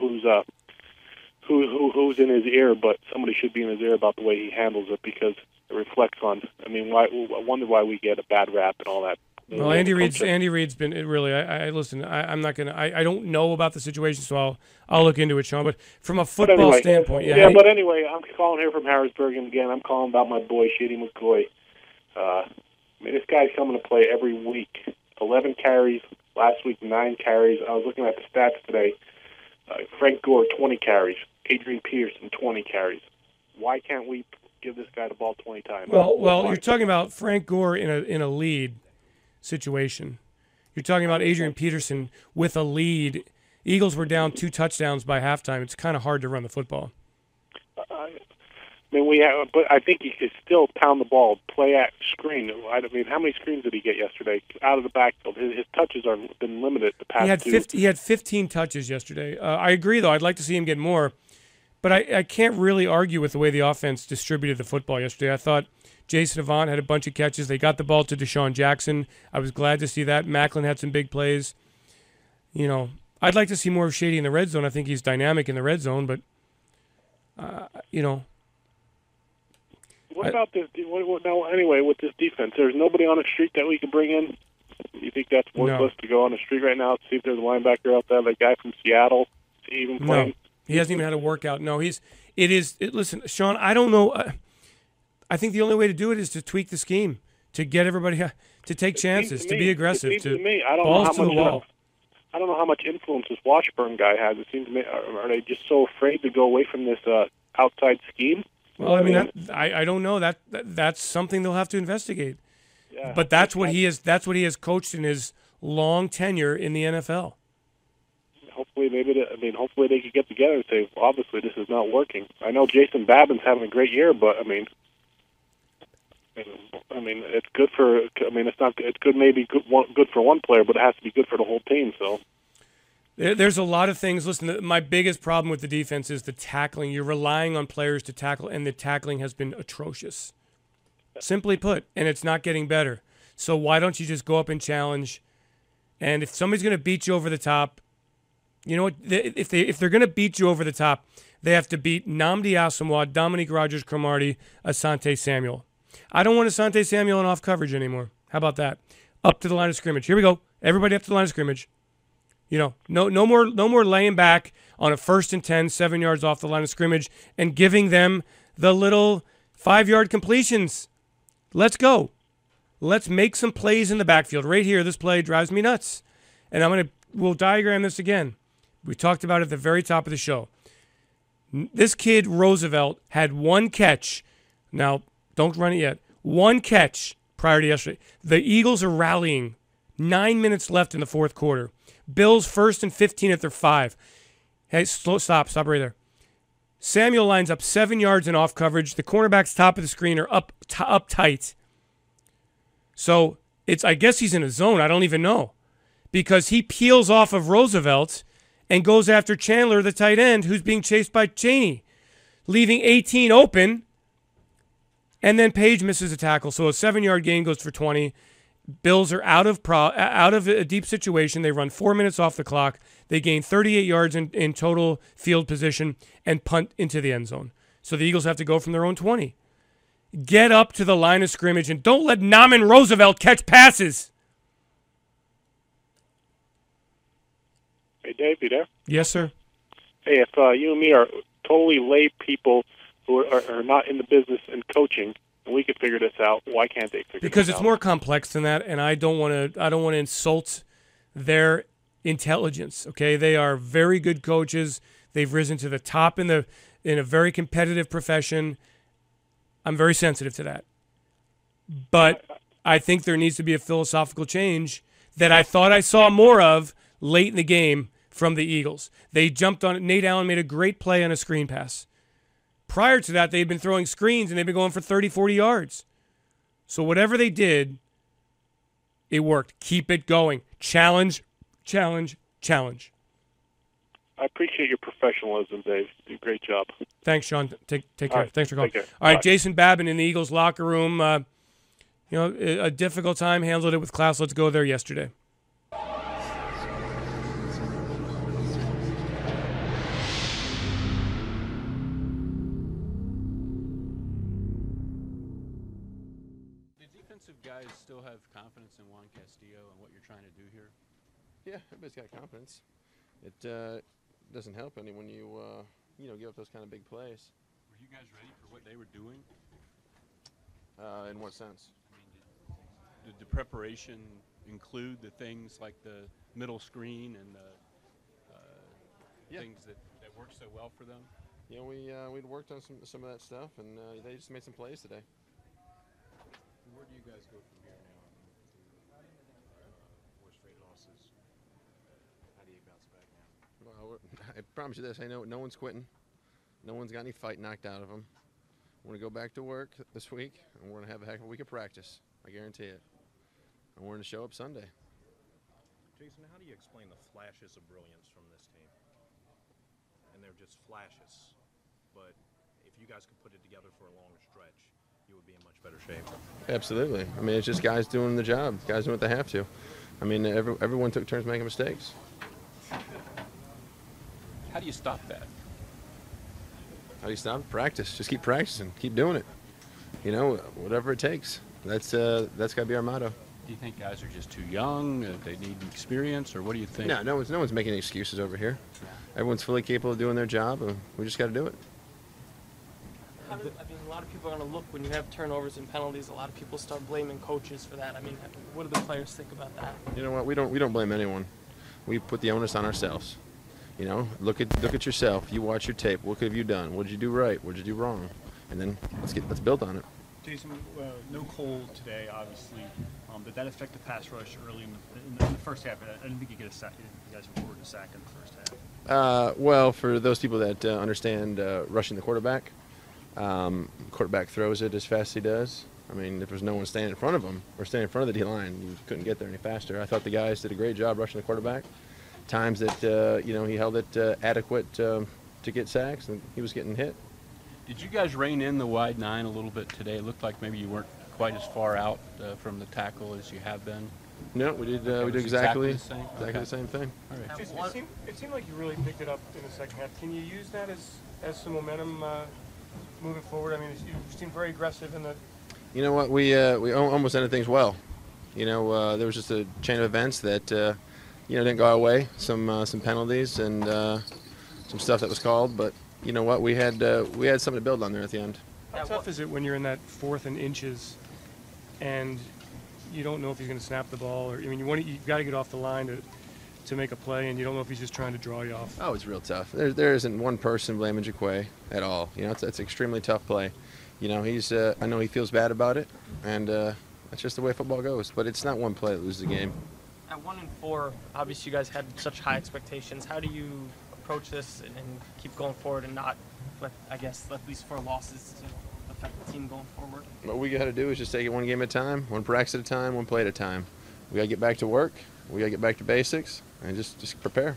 who's in his ear, but somebody should be in his ear about the way he handles it because it reflects on. I mean, I wonder why we get a bad rap and all that. Well, Andy Reid's been really. I listen. I'm not gonna. I don't know about the situation, so I'll look into it, Sean. But from a football standpoint, yeah. But anyway, I'm calling here from Harrisburg, and again, I'm calling about my boy Shady McCoy. I mean, this guy's coming to play every week. 11 carries last week, 9 carries. I was looking at the stats today. Frank Gore 20 carries, Adrian Peterson 20 carries. Why can't we give this guy the ball 20 times? Well, you're talking about Frank Gore in a lead situation. You're talking about Adrian Peterson with a lead. Eagles were down 2 touchdowns by halftime. It's kind of hard to run the football. I mean, but I think he could still pound the ball, play at screen. I mean, how many screens did he get yesterday out of the backfield? His touches are been limited the past He had 15 touches yesterday. I agree, though. I'd like to see him get more. But I can't really argue with the way the offense distributed the football yesterday. I thought Jason Avant had a bunch of catches. They got the ball to Deshaun Jackson. I was glad to see that. Macklin had some big plays. You know, I'd like to see more of Shady in the red zone. I think he's dynamic in the red zone, but, you know. What about this? Now, anyway, with this defense, there's nobody on the street that we can bring in. You think that's worthless to go on the street right now to see if there's a linebacker out there, that guy from Seattle, to even play? No, he hasn't even had a workout. No, listen, Sean, I don't know. I think the only way to do it is to tweak the scheme, to get everybody to take chances, to be aggressive, to balls to the wall. I don't know how much influence this Washburn guy has. It seems to me, are they just so afraid to go away from this outside scheme? Well, I mean, I don't know. That's something they'll have to investigate. Yeah, but that's what he has coached in his long tenure in the NFL. Hopefully, hopefully they could get together and say, well, obviously, this is not working. I know Jason Babin's having a great year, but I mean, it's good for. I mean, it's not. It's good, maybe good for one player, but it has to be good for the whole team. So. There's a lot of things. Listen, my biggest problem with the defense is the tackling. You're relying on players to tackle, and the tackling has been atrocious. Simply put, and it's not getting better. So why don't you just go up and challenge? And if somebody's going to beat you over the top, you know what? If they're going to beat you over the top, they have to beat Nnamdi Asomugha, Dominique Rodgers-Cromartie, Asante Samuel. I don't want Asante Samuel in off coverage anymore. How about that? Up to the line of scrimmage. Here we go. Everybody up to the line of scrimmage. You know, no more laying back on a 1st and 10, 7 yards off the line of scrimmage and giving them the little 5-yard completions. Let's go. Let's make some plays in the backfield. Right here, this play drives me nuts. And we'll diagram this again. We talked about it at the very top of the show. This kid, Roosevelt, had 1 catch. Now, don't run it yet. 1 catch prior to yesterday. The Eagles are rallying. 9 minutes left in the 4th quarter. Bills 1st and 15 at their 5. Hey, stop right there. Samuel lines up 7 yards in off coverage. The cornerbacks top of the screen are up tight. So I guess he's in a zone. I don't even know. Because he peels off of Roosevelt and goes after Chandler, the tight end, who's being chased by Chaney, leaving 18 open. And then Page misses a tackle. So a 7-yard gain goes for 20. Bills are out of a deep situation. They run 4 minutes off the clock. They gain 38 yards in total field position and punt into the end zone. So the Eagles have to go from their own 20. Get up to the line of scrimmage and don't let Naaman Roosevelt catch passes. Hey, Dave, you there? Yes, sir. Hey, if you and me are totally lay people who are not in the business and coaching, and we could figure this out, why can't they figure Because this it's out? more complex than that, and I don't want to insult their intelligence. Okay, they are very good coaches. They've risen to the top in a very competitive profession. I'm very sensitive to that. But I think there needs to be a philosophical change that I thought I saw more of late in the game from the Eagles. They jumped on it. Nate Allen made a great play on a screen pass. Prior to that, they'd been throwing screens and they'd been going for 30, 40 yards. So whatever they did, it worked. Keep it going. Challenge, challenge, challenge. I appreciate your professionalism, Dave. You do a great job. Thanks, Sean. Take care. Right. Thanks for calling. Take care. All right, Bye. Jason Babin in the Eagles locker room. A difficult time, handled it with class. Let's go there yesterday. Guys still have confidence in Juan Castillo and what you're trying to do here? Yeah, everybody's got confidence. It doesn't help any when you give up those kind of big plays. Were you guys ready for what they were doing? In what sense? I mean, did the preparation include the things like the middle screen and the things that worked so well for them? Yeah, we'd worked on some of that stuff, and they just made some plays today. Where do you guys go from here now? 4 straight losses. How do you bounce back now? Well, I promise you this. I know no one's quitting. No one's got any fight knocked out of them. We're going to go back to work this week, and we're going to have a heck of a week of practice. I guarantee it. And we're going to show up Sunday. Jason, how do you explain the flashes of brilliance from this team? And they're just flashes. But if you guys could put it together for a longer stretch, you would be in much better shape. Absolutely. I mean, it's just guys doing the job. Guys doing what they have to. I mean, everyone took turns making mistakes. How do you stop that? How do you stop it? Practice. Just keep practicing. Keep doing it. You know, whatever it takes. That's got to be our motto. Do you think guys are just too young? They need experience, or what do you think? No one's making excuses over here. Everyone's fully capable of doing their job, and we just got to do it. I mean, a lot of people are going to look when you have turnovers and penalties. A lot of people start blaming coaches for that. I mean, what do the players think about that? You know what? We don't blame anyone. We put the onus on ourselves. You know, look at yourself. You watch your tape. What have you done? What did you do right? What did you do wrong? And then let's build on it. Jason, no Cole today, obviously. Did that affect the pass rush early in the first half? I didn't think you get a sack. You guys recorded a sack in the first half. Well, for those people that understand rushing the quarterback. Quarterback throws it as fast as he does. I mean, if there's no one standing in front of him or standing in front of the D-line, you couldn't get there any faster. I thought the guys did a great job rushing the quarterback. Times that, he held it adequate to get sacks, and he was getting hit. Did you guys rein in the wide 9 a little bit today? It looked like maybe you weren't quite as far out from the tackle as you have been. No, we did exactly the same thing. All right. Jason, it seemed like you really picked it up in the second half. Can you use that as some momentum moving forward? I mean, you seem very aggressive in the. You know what? We almost ended things well. You know, there was just a chain of events that didn't go our way. Some penalties and some stuff that was called, but you know what? We had something to build on there at the end. How tough is it when you're in that 4th and inches, and you don't know if he's going to snap the ball, or I mean, you've got to get off the line to make a play, and you don't know if he's just trying to draw you off. Oh, it's real tough. There isn't one person blaming Jaquay at all. You know, it's an extremely tough play. You know, I know he feels bad about it, and that's just the way football goes. But it's not one play that loses the game. At 1-4, obviously you guys had such high expectations. How do you approach this and keep going forward and not let these 4 losses to affect the team going forward? What we got to do is just take it one game at a time, one practice at a time, one play at a time. We got to get back to work. We got to get back to basics and just prepare.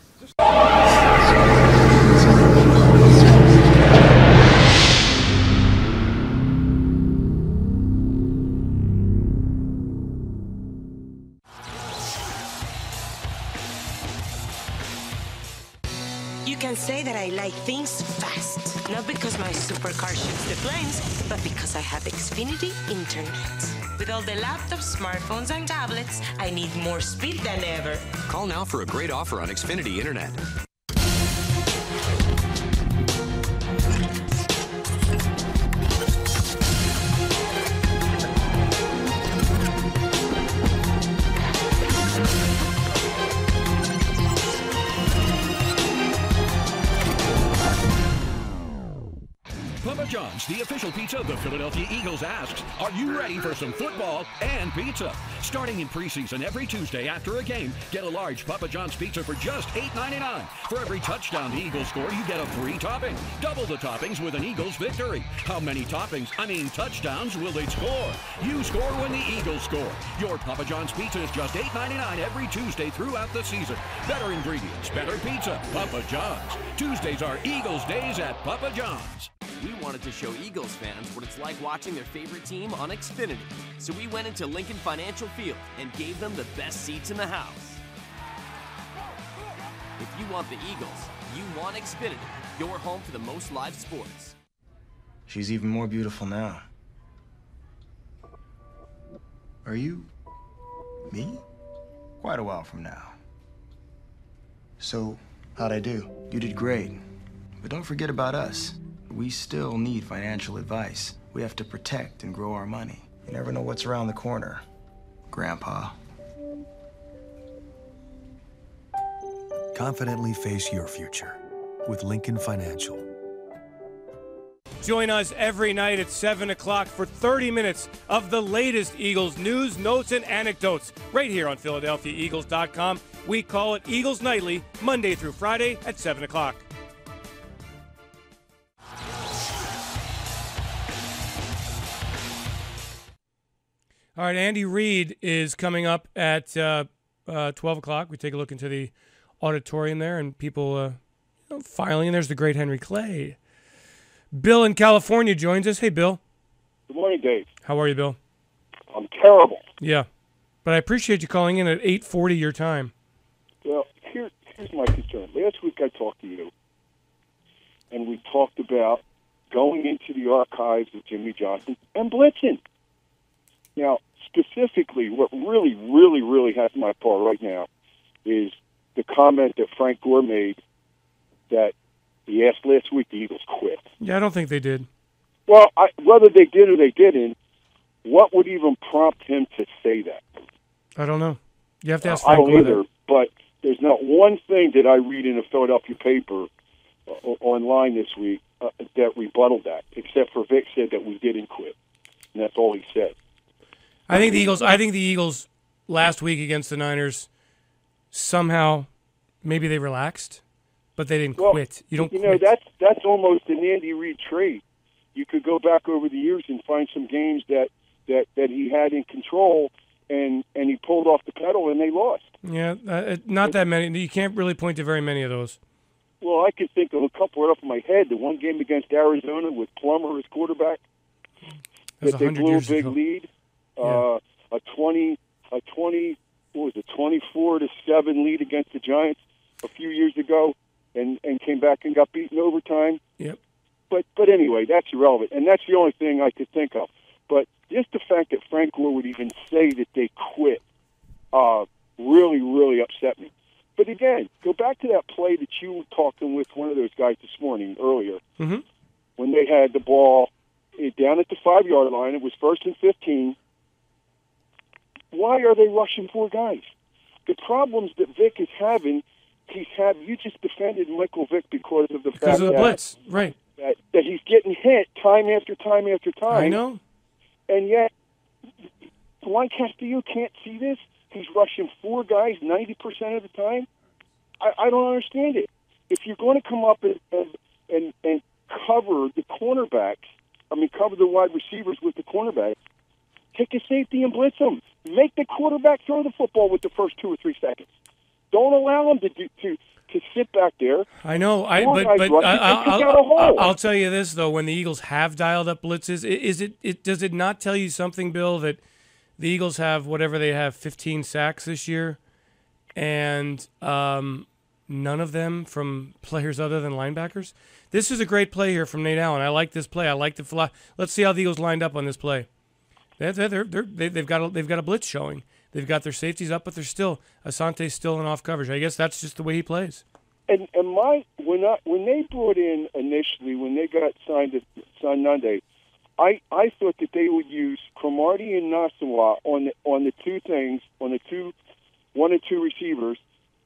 You can say that I like things fast, not because my supercar shoots the flames, but because I have Xfinity Internet. With all the laptops, smartphones, and tablets, I need more speed than ever. Call now for a great offer on Xfinity Internet. John's, the official pizza of the Philadelphia Eagles, asks, are you ready for some football and pizza? Starting in preseason every Tuesday after a game, get a large Papa John's pizza for just $8.99. For every touchdown the Eagles score, you get a free topping. Double the toppings with an Eagles victory. How many touchdowns will they score? You score when the Eagles score. Your Papa John's pizza is just $8.99 every Tuesday throughout the season. Better ingredients, better pizza, Papa John's. Tuesdays are Eagles days at Papa John's. We wanted to show Eagles fans what it's like watching their favorite team on Xfinity. So we went into Lincoln Financial Field and gave them the best seats in the house. If you want the Eagles, you want Xfinity, your home for the most live sports. She's even more beautiful now. Are you me? Quite a while from now. So, how'd I do? You did great. But don't forget about us. We still need financial advice. We have to protect and grow our money. You never know what's around the corner, Grandpa. Confidently face your future with Lincoln Financial. Join us every night at 7 o'clock for 30 minutes of the latest Eagles news, notes, and anecdotes right here on PhiladelphiaEagles.com. We call it Eagles Nightly, Monday through Friday at 7 o'clock. All right, Andy Reid is coming up at 12 o'clock. We take a look into the auditorium there and people filing. And there's the great Henry Clay. Bill in California joins us. Hey, Bill. Good morning, Dave. How are you, Bill? I'm terrible. Yeah, but I appreciate you calling in at 8:40 your time. Well, here's my concern. Last week I talked to you, and we talked about going into the archives of Jimmy Johnson and blitzing. Now, specifically, what really, really, really has my paw right now is the comment that Frank Gore made that he asked last week the Eagles quit. Yeah, I don't think they did. Well, whether they did or they didn't, what would even prompt him to say that? I don't know. You have to ask I Frank don't Gore either, that. but there's not one thing that I read in a Philadelphia paper online this week that rebutted that, except for Vic said that we didn't quit, and that's all he said. I think the Eagles last week against the Niners somehow maybe they relaxed, but they didn't quit. You don't quit. That's almost an Andy Reid trait. You could go back over the years and find some games that he had in control and he pulled off the pedal and they lost. Yeah, not that many. You can't really point to very many of those. Well, I can think of a couple right off my head. The one game against Arizona with Plummer as quarterback, that they blew a big lead. Yeah. A 24-7 lead against the Giants a few years ago, and came back and got beaten overtime. Yep. But anyway, that's irrelevant, and that's the only thing I could think of. But just the fact that Frank Gore would even say that they quit really, really upset me. But again, go back to that play that you were talking with one of those guys this morning earlier, when they had the ball down at the 5-yard line. It was 1st and 15. Why are they rushing 4 guys? The problems that Vic is having, you just defended Michael Vick because of the fact of the blitz, right? That he's getting hit time after time after time. I know. And yet, Juan Castillo can't see this. He's rushing 4 guys 90% of the time. I don't understand it. If you're going to come up and cover the cornerbacks, cover the wide receivers with the cornerbacks, take a safety and blitz them. Make the quarterback throw the football with the first 2 or 3 seconds. Don't allow them to sit back there. I know. I'll tell you this though: when the Eagles have dialed up blitzes, does it not tell you something, Bill, that the Eagles have whatever they have 15 sacks this year, and none of them from players other than linebackers? This is a great play here from Nate Allen. I like this play. I like the fly. Let's see how the Eagles lined up on this play. They've got a blitz showing. They've got their safeties up, but they're still Asante's still in off coverage. I guess that's just the way he plays. And when they brought in initially, when they got signed Monday, I thought that they would use Cromartie and Nassau on the 2 things, on the 1 and 2 receivers,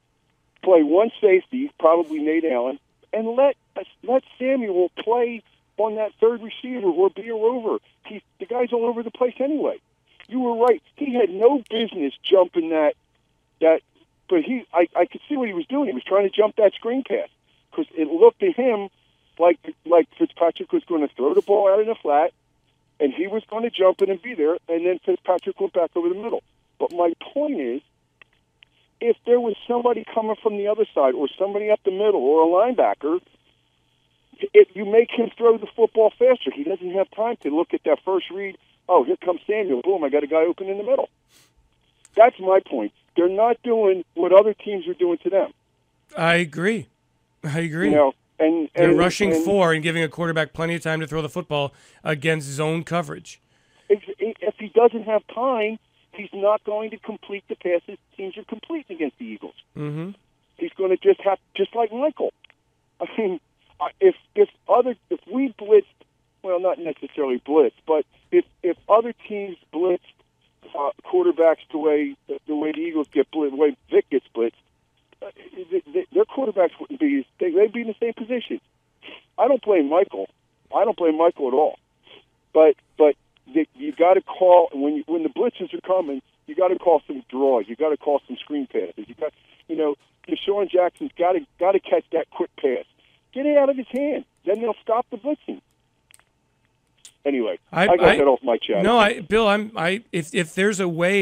play 1 safety, probably Nate Allen, and let Samuel play on that third receiver or be a rover. The guy's all over the place anyway. You were right. He had no business jumping that. But I could see what he was doing. He was trying to jump that screen pass because it looked to him like Fitzpatrick was going to throw the ball out in the flat, and he was going to jump it and be there, and then Fitzpatrick went back over the middle. But my point is, if there was somebody coming from the other side or somebody up the middle or a linebacker, if you make him throw the football faster, he doesn't have time to look at that first read. Oh, here comes Samuel. Boom, I got a guy open in the middle. That's my point. They're not doing what other teams are doing to them. I agree. You know, and they're rushing 4 and giving a quarterback plenty of time to throw the football against zone coverage. If he doesn't have time, he's not going to complete the passes teams are completing against the Eagles. Mm-hmm. He's going to just like Michael. I mean, if we blitzed, well, not necessarily blitzed, but if other teams blitzed quarterbacks the way the Eagles get blitzed, the way Vic gets blitzed, their quarterbacks wouldn't be. They'd be in the same position. I don't blame Michael. I don't blame Michael at all. But you got to call when the blitzes are coming. You got to call some draws. You got to call some screen passes. Deshaun Jackson's got to catch that quick pass. Get it out of his hand. Then they'll stop the blitzing. Anyway, I got that off my chest. No, Bill, if there's a way,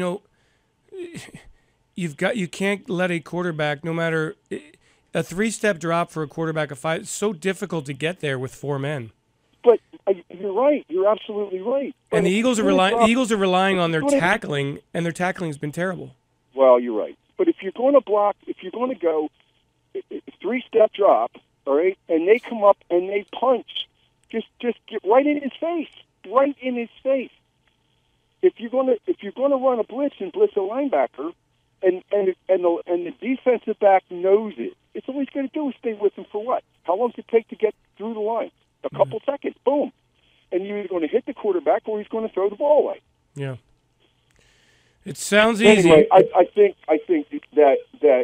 you can't let a quarterback, no matter a 3-step drop for a quarterback of 5. It's so difficult to get there with 4 men. But you're right. You're absolutely right. And the Eagles are relying on their tackling, and their tackling has been terrible. Well, you're right. But if you're going to block, if you're going to go 3-step drop, all right, and they come up and they punch, just get right in his face, right in his face. If you're going to run a blitz and blitz a linebacker, and the defensive back knows it, it's all he's going to do is stay with him for what? How long does it take to get through the line? A couple seconds, boom, and you're either going to hit the quarterback or he's going to throw the ball away. Yeah, it sounds easy. Anyway, I think that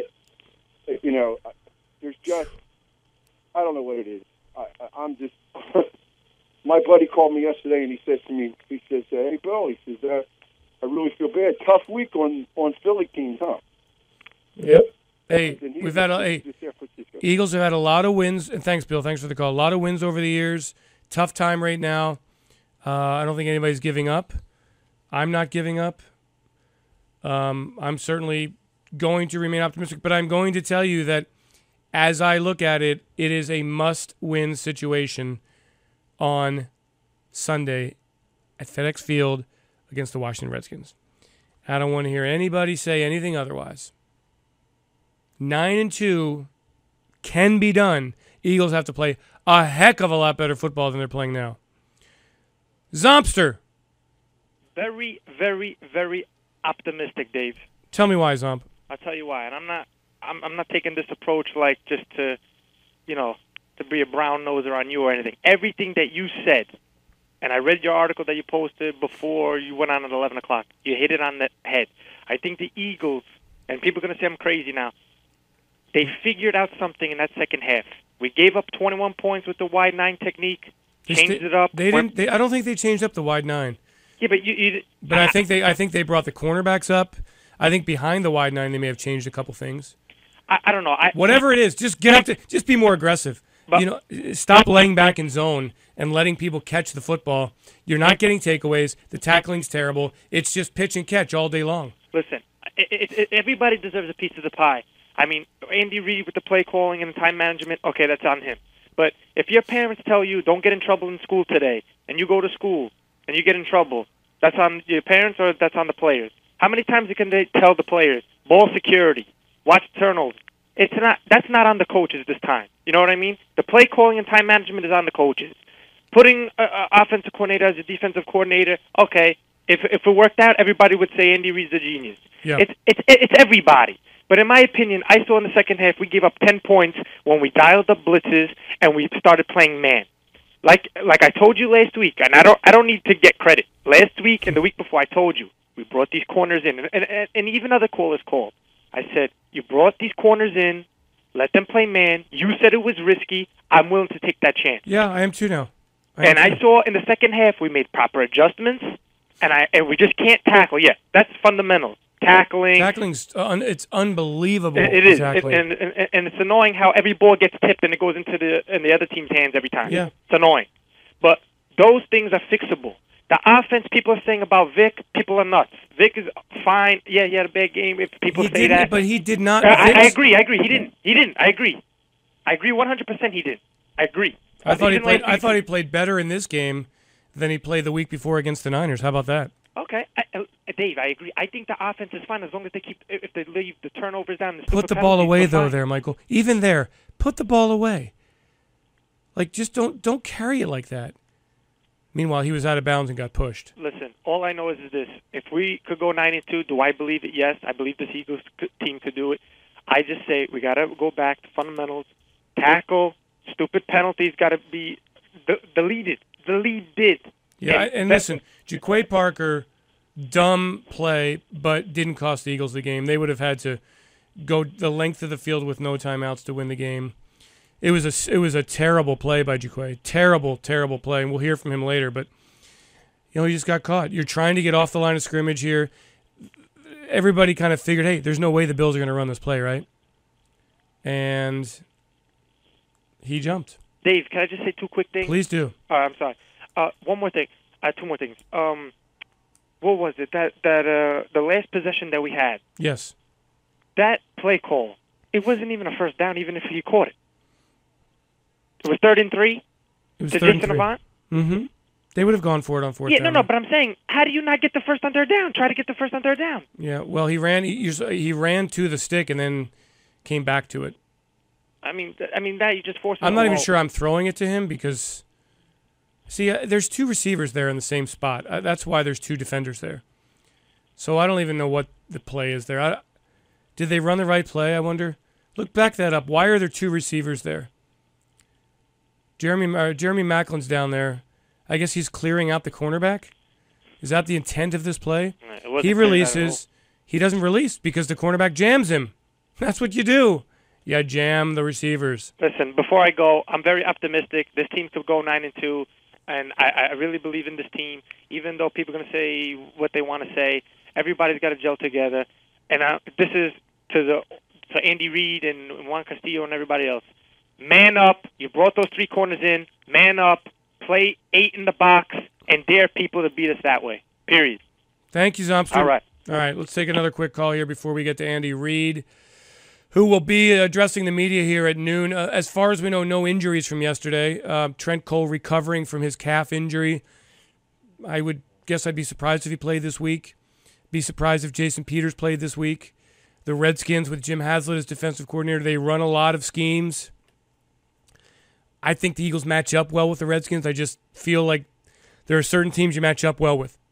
there's just I don't know what it is. I'm just. My buddy called me yesterday and he says to me, "Hey Bill," he says, "I really feel bad. Tough week on Philly teams, huh?" Yep. Hey, Eagles have had a lot of wins, and thanks, Bill. Thanks for the call. A lot of wins over the years. Tough time right now. I don't think anybody's giving up. I'm not giving up. I'm certainly going to remain optimistic, but I'm going to tell you that as I look at it, it is a must-win situation on Sunday at FedEx Field against the Washington Redskins. I don't want to hear anybody say anything otherwise. 9-2 can be done. Eagles have to play a heck of a lot better football than they're playing now. Zompster. Very, very, very optimistic, Dave. Tell me why, Zomp. I'll tell you why. And I'm not taking this approach like just to be a brown noser on you or anything. Everything that you said, and I read your article that you posted before you went on at 11 o'clock. You hit it on the head. I think the Eagles, and people are going to say I'm crazy now, they figured out something in that second half. We gave up 21 points with the wide 9 technique, changed it up. I don't think they changed up the wide 9. Yeah, but But I think they brought the cornerbacks up. I think behind the wide 9 they may have changed a couple things. I don't know. Whatever it is, just get up to, just be more aggressive. Stop laying back in zone and letting people catch the football. You're not getting takeaways. The tackling's terrible. It's just pitch and catch all day long. Listen, everybody deserves a piece of the pie. I mean, Andy Reid with the play calling and time management, okay, that's on him. But if your parents tell you don't get in trouble in school today, and you go to school and you get in trouble, that's on your parents or that's on the players? How many times can they tell the players, ball security, watch turnovers? That's not on the coaches this time. You know what I mean? The play calling and time management is on the coaches. Putting offensive coordinator as a defensive coordinator, okay, if it worked out, everybody would say Andy Reid's a genius. Yeah. It's everybody. But in my opinion, I saw in the second half we gave up 10 points when we dialed up blitzes and we started playing man. Like I told you last week, and I don't need to get credit. Last week and the week before, I told you we brought these corners in, and even other callers called. I said you brought these corners in, let them play man. You said it was risky. I'm willing to take that chance. Yeah, I am too now. And I saw in the second half we made proper adjustments, and we just can't tackle. Yeah, that's fundamental. Tackling's it's unbelievable. It is, Exactly. and it's annoying how every ball gets tipped and it goes into the other team's hands every time. Yeah. It's annoying, but those things are fixable. The offense, people are saying about Vic, people are nuts. Vic is fine. Yeah, he had a bad game. If people say that, but he did not. I agree. He didn't. I agree 100%. He didn't. I agree. I thought he Even played. last I week- thought he played better in this game than he played the week before against the Niners. How about that? Okay, Dave, I agree. I think the offense is fine as long as they keep. If they leave the turnovers down, the Put the stupid ball penalties, away, we're though, fine. there, Michael. Even there, put the ball away. Like, just don't carry it like that. Meanwhile, he was out of bounds and got pushed. Listen, all I know is this: if we could go 9-2, do I believe it? Yes, I believe this Eagles team could do it. I just say we got to go back to fundamentals, tackle, stupid penalties got to be deleted. Deleted. Yeah, and listen, Jaquay Parker, dumb play, but didn't cost the Eagles the game. They would have had to go the length of the field with no timeouts to win the game. It was a terrible play by Jaquay. Terrible play, and we'll hear from him later. But he just got caught. You're trying to get off the line of scrimmage here. Everybody kind of figured, hey, there's no way the Bills are going to run this play, right? And he jumped. Dave, can I just say two quick things? Please do. I'm sorry. One more thing. Two more things. What was it? That the last possession that we had. Yes. That play call. It wasn't even a first down, even if he caught it. It was 3rd and 3. It was to 3rd and Jason 3. Avant. Mm-hmm. They would have gone for it on fourth Yeah, down. no, but I'm saying, how do you not get the first on 3rd down? Try to get the first on 3rd down. Yeah, well, he ran to the stick and then came back to it. I mean that you just forced. I'm not even sure I'm throwing it to him because, see, there's two receivers there in the same spot. That's why there's two defenders there. So I don't even know what the play is there. Did they run the right play, I wonder? Look, back that up. Why are there two receivers there? Jeremy Macklin's down there. I guess he's clearing out the cornerback. Is that the intent of this play? He releases. He doesn't release because the cornerback jams him. That's what you do. You jam the receivers. Listen, before I go, I'm very optimistic. This team could go 9-2, and I really believe in this team. Even though people are going to say what they want to say, everybody's got to gel together. And this is to Andy Reid and Juan Castillo and everybody else. Man up. You brought those three corners in. Man up. Play 8 in the box and dare people to beat us that way. Period. Thank you, Zomster. All right. All right, let's take another quick call here before we get to Andy Reid, who will be addressing the media here at noon. As far as we know, no injuries from yesterday. Trent Cole recovering from his calf injury. I would guess I'd be surprised if he played this week. Be surprised if Jason Peters played this week. The Redskins with Jim Haslett as defensive coordinator, they run a lot of schemes. I think the Eagles match up well with the Redskins. I just feel like there are certain teams you match up well with.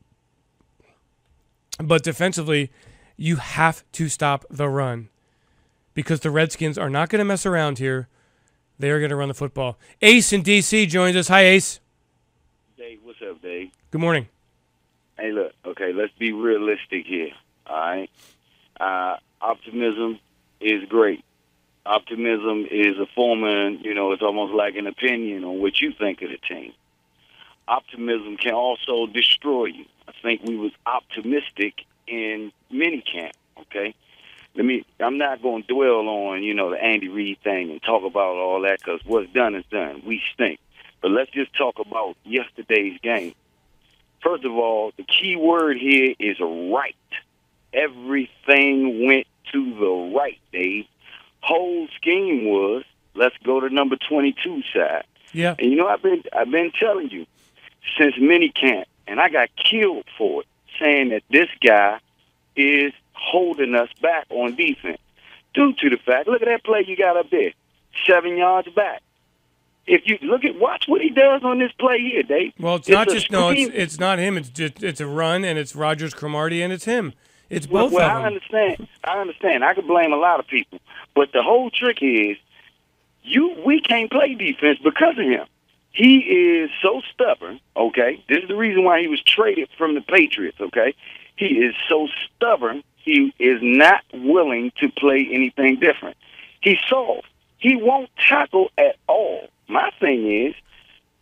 But defensively, you have to stop the run because the Redskins are not going to mess around here. They are going to run the football. Ace in D.C. joins us. Hi, Ace. Dave, what's up, Dave? Good morning. Hey, look, okay, let's be realistic here, all right? Optimism is great. Optimism is a form of, it's almost like an opinion on what you think of the team. Optimism can also destroy you. I think we was optimistic in minicamp, okay? I'm not going to dwell on, the Andy Reid thing and talk about all that because what's done is done. We stink. But let's just talk about yesterday's game. First of all, the key word here is right. Everything went to the right, Dave. Whole scheme was, let's go to number 22 side. Yeah. And I've been telling you since minicamp, and I got killed for it, saying that this guy is holding us back on defense due to the fact, look at that play you got up there, 7 yards back. If you watch what he does on this play here, Dave. Well, it's not him. It's a run, and it's Rogers Cromartie, and it's him. It's both of them. I understand. I could blame a lot of people, but the whole trick is we can't play defense because of him. He is so stubborn, okay? This is the reason why he was traded from the Patriots, okay? He is so stubborn, he is not willing to play anything different. He's soft. He won't tackle at all. My thing is,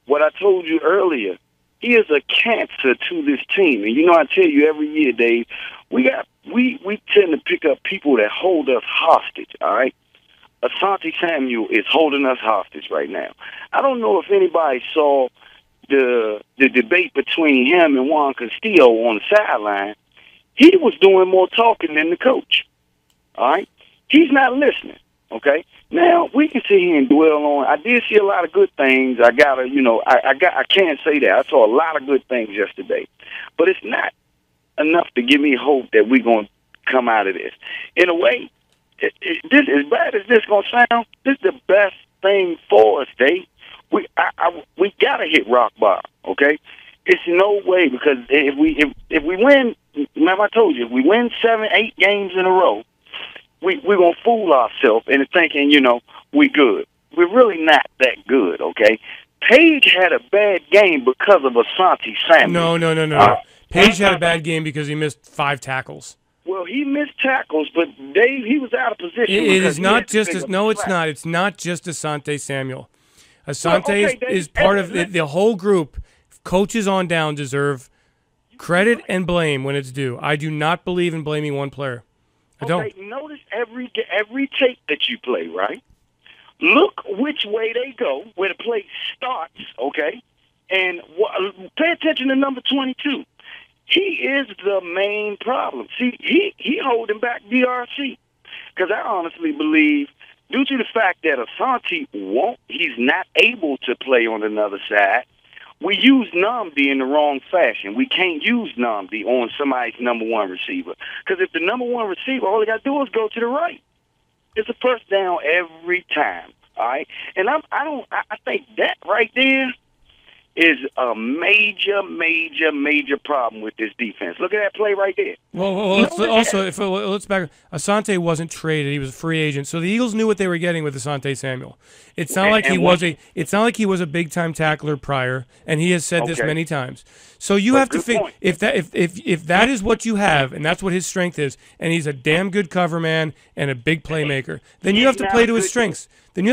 what I told you earlier, he is a cancer to this team. And, you know, I tell you every year, Dave, we tend to pick up people that hold us hostage, all right? Asante Samuel is holding us hostage right now. I don't know if anybody saw the debate between him and Juan Castillo on the sideline. He was doing more talking than the coach, all right? He's not listening, okay? Now, we can sit here and dwell on, I did see a lot of good things. I can't say that. I saw a lot of good things yesterday. But it's not enough to give me hope that we're going to come out of this. In a way, this, as bad as this going to sound, this is the best thing for us, Dave. We got to hit rock bottom, okay? It's no way, because if we win, remember I told you, if we win 7-8 games in a row, we're going to fool ourselves into thinking, you know, we good. We're really not that good, okay? Page had a bad game because of Asante Samuel. No. Page had a bad game because he missed 5 tackles. Well, he missed tackles, but Dave, he was out of position. It is not just it's not. It's not just Asante Samuel. Asante is part of the whole group. Coaches on down deserve credit and blame when it's due. I do not believe in blaming one player. I don't. Okay, notice every tape that you play, right? Look which way they go, where the play starts, okay? And pay attention to number 22. He is the main problem. See, he holding back DRC. Because I honestly believe, due to the fact that Asante he's not able to play on another side, we use Nnamdi in the wrong fashion. We can't use Nnamdi on somebody's number one receiver. Because if the number one receiver, all they got to do is go to the right. It's a first down every time, all right? And I think that right there is a major problem with this defense. Look at that play right there. Well, let's back. Asante wasn't traded; he was a free agent. So the Eagles knew what they were getting with Asante Samuel. It's not like he was a big time tackler prior, and he has said this many times. So you have to figure if that is what you have, and that's what his strength is, and he's a damn good cover man and a big playmaker. Then you have to play to his strengths.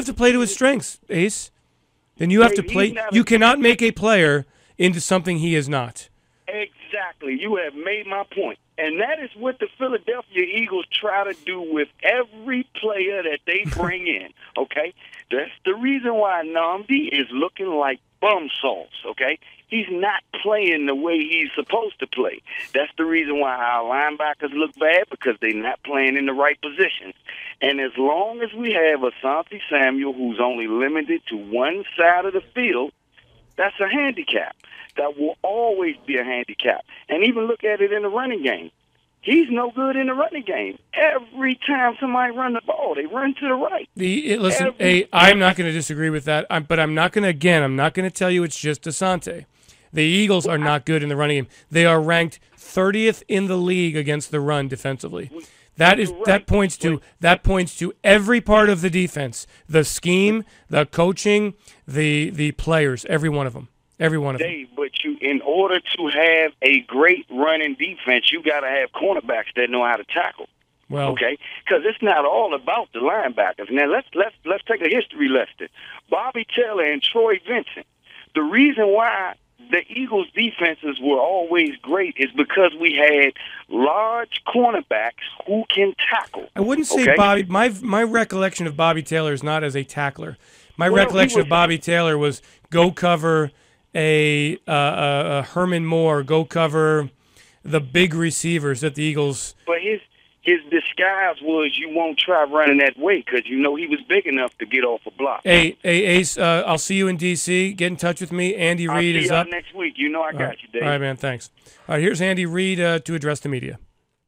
Ace. Then you have to play. You cannot make a player into something he is not. Exactly. You have made my point. And that is what the Philadelphia Eagles try to do with every player that they bring in, okay? That's the reason why Nnamdi is looking like bum sauce, okay? He's not playing the way he's supposed to play. That's the reason why our linebackers look bad, because they're not playing in the right positions. And as long as we have Asante Samuel, who's only limited to one side of the field, that's a handicap. That will always be a handicap. And even look at it in the running game. He's no good in the running game. Every time somebody run the ball, they run to the right. I'm not going to disagree with that, but I'm not going to tell you it's just Asante. The Eagles are not good in the running game. They are ranked 30th in the league against the run defensively. That points to every part of the defense, the scheme, the coaching, the players, every one of them. Dave, but in order to have a great running defense, you got to have cornerbacks that know how to tackle. Well, okay, because it's not all about the linebackers. Now let's take a history lesson. Bobby Taylor and Troy Vincent. The reason why the Eagles' defenses were always great is because we had large cornerbacks who can tackle. I wouldn't say Bobby. My recollection of Bobby Taylor is not as a tackler. My recollection of Bobby Taylor was go cover a Herman Moore, go cover the big receivers that the Eagles. But his disguise was you won't try running that way because you know he was big enough to get off a block. Hey, Ace, I'll see you in D.C. Get in touch with me. Andy Reid is up next week. You know I got you, Dave. All right, man. Thanks. All right, here's Andy Reid to address the media.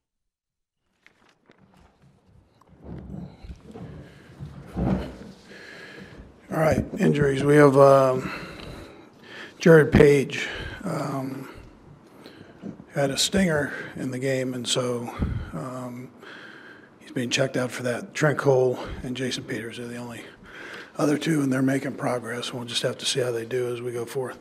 All right, injuries. We have Jared Page had a stinger in the game, and so he's being checked out for that. Trent Cole and Jason Peters are the only other two, and they're making progress. We'll just have to see how they do as we go forth.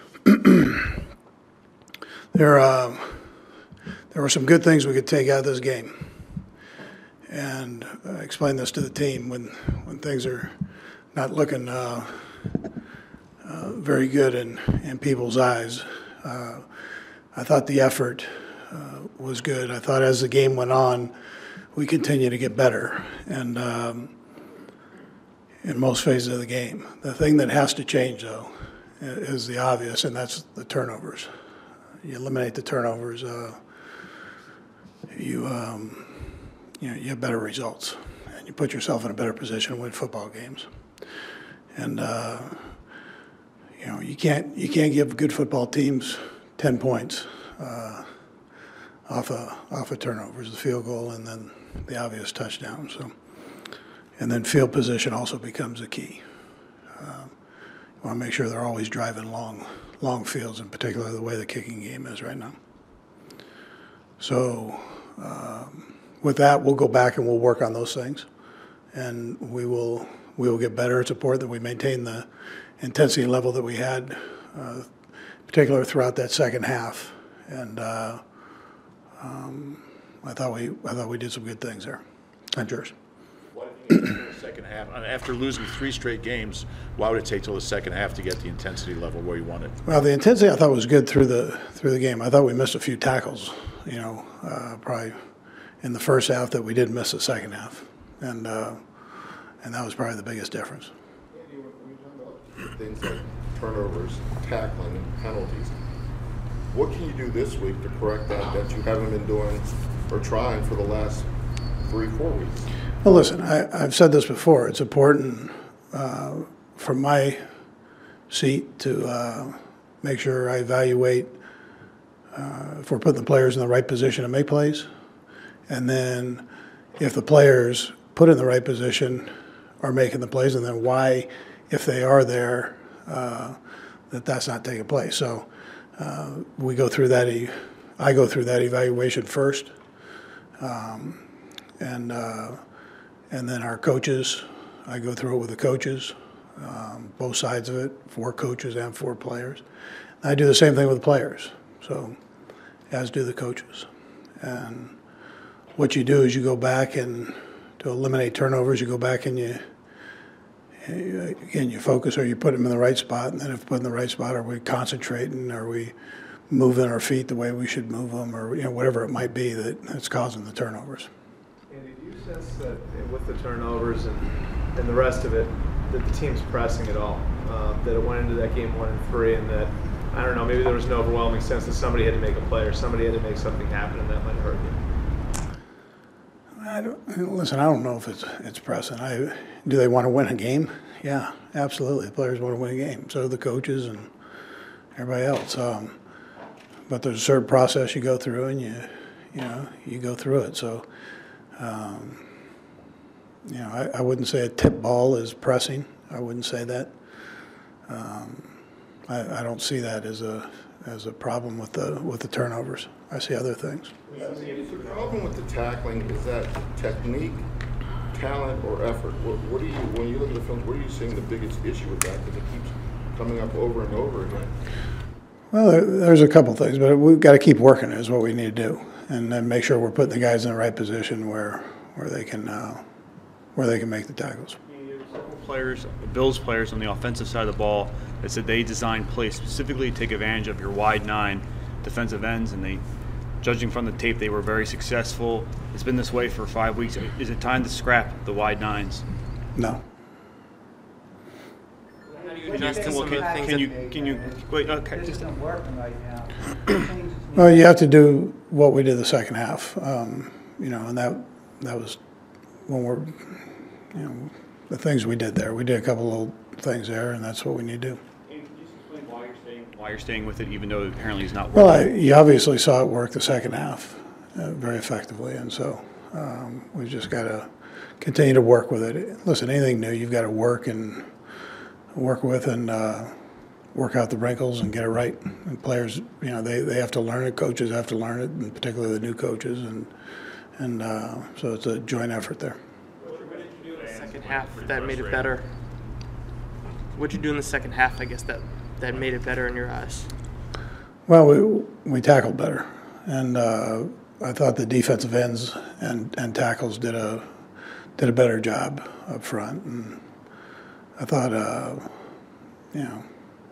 There were some good things we could take out of this game, and I explained this to the team when things are not looking very good in people's eyes. I thought the effort was good. I thought as the game went on, we continued to get better, and in most phases of the game. The thing that has to change, though, is the obvious, and that's the turnovers. You eliminate the turnovers, you have better results, and you put yourself in a better position to win football games. And you can't give good football teams 10 points off of turnovers, the field goal, and then the obvious touchdown. So, and then field position also becomes a key. You want to make sure they're always driving long fields, in particular the way the kicking game is right now. So with that, we'll go back and we'll work on those things, and we will get better. It's important that we maintain the intensity level that we had, particularly throughout that second half. And I thought we did some good things there. And yours. Why did you get to the second half? After losing 3 straight games, why would it take till the second half to get the intensity level where you want it? Well, the intensity I thought was good through the game. I thought we missed a few tackles, probably in the first half that we didn't miss the second half, and that was probably the biggest difference. Things like turnovers, tackling, and penalties. What can you do this week to correct that you haven't been doing or trying for the last 3-4 weeks? Well, listen, I've said this before. It's important from my seat to make sure I evaluate if we're putting the players in the right position to make plays, and then if the players put in the right position are making the plays, and then why, if they are there, that's not taking place. So we go through that. I go through that evaluation first, and then our coaches. I go through it with the coaches, both sides of it, for coaches and for players. I do the same thing with the players, so as do the coaches. And what you do is you go back and to eliminate turnovers, you go back and you focus, or you put them in the right spot, and then if put in the right spot, are we concentrating, are we moving our feet the way we should move them, or whatever it might be that's causing the turnovers. Andy, do you sense that with the turnovers and the rest of it, that the team's pressing it all, that it went into that game 1-3, and that, I don't know, maybe there was an overwhelming sense that somebody had to make a play or somebody had to make something happen, and that might hurt you? Listen, I don't know if it's pressing. Do they want to win a game? Yeah, absolutely. The players want to win a game. So do the coaches and everybody else. But there's a certain process you go through, and you go through it. So, I wouldn't say a tip ball is pressing. I wouldn't say that. I don't see that as a problem with the turnovers. I see other things. The problem with the tackling is that technique, talent, or effort. What do you, when you look at the films, what are you seeing the biggest issue with that? Because it keeps coming up over and over again. Well, there's a couple things, but we've got to keep working is what we need to do, and then make sure we're putting the guys in the right position where they can make the tackles. Players, Bills players on the offensive side of the ball, that said they designed plays specifically to take advantage of your wide 9 defensive ends, and judging from the tape, they were very successful. It's been this way for 5 weeks. Is it time to scrap the wide 9s? No. How do you adjust to some of the things Can you wait? Okay. It isn't working right now. Well, you have to do what we did the second half, and that was when we're, the things we did there. We did a couple little things there, and that's what we need to do. Can you explain why you're staying with it, even though apparently it's not working? Well, you obviously saw it work the second half very effectively, and so we've just got to continue to work with it. Listen, anything new, you've got to work with and work out the wrinkles and get it right. And players, they have to learn it. Coaches have to learn it, and particularly the new coaches, and so it's a joint effort there. second half that made it better? What'd you do in the second half, I guess, that made it better in your eyes? Well, we tackled better, and I thought the defensive ends and tackles did a better job up front, and I thought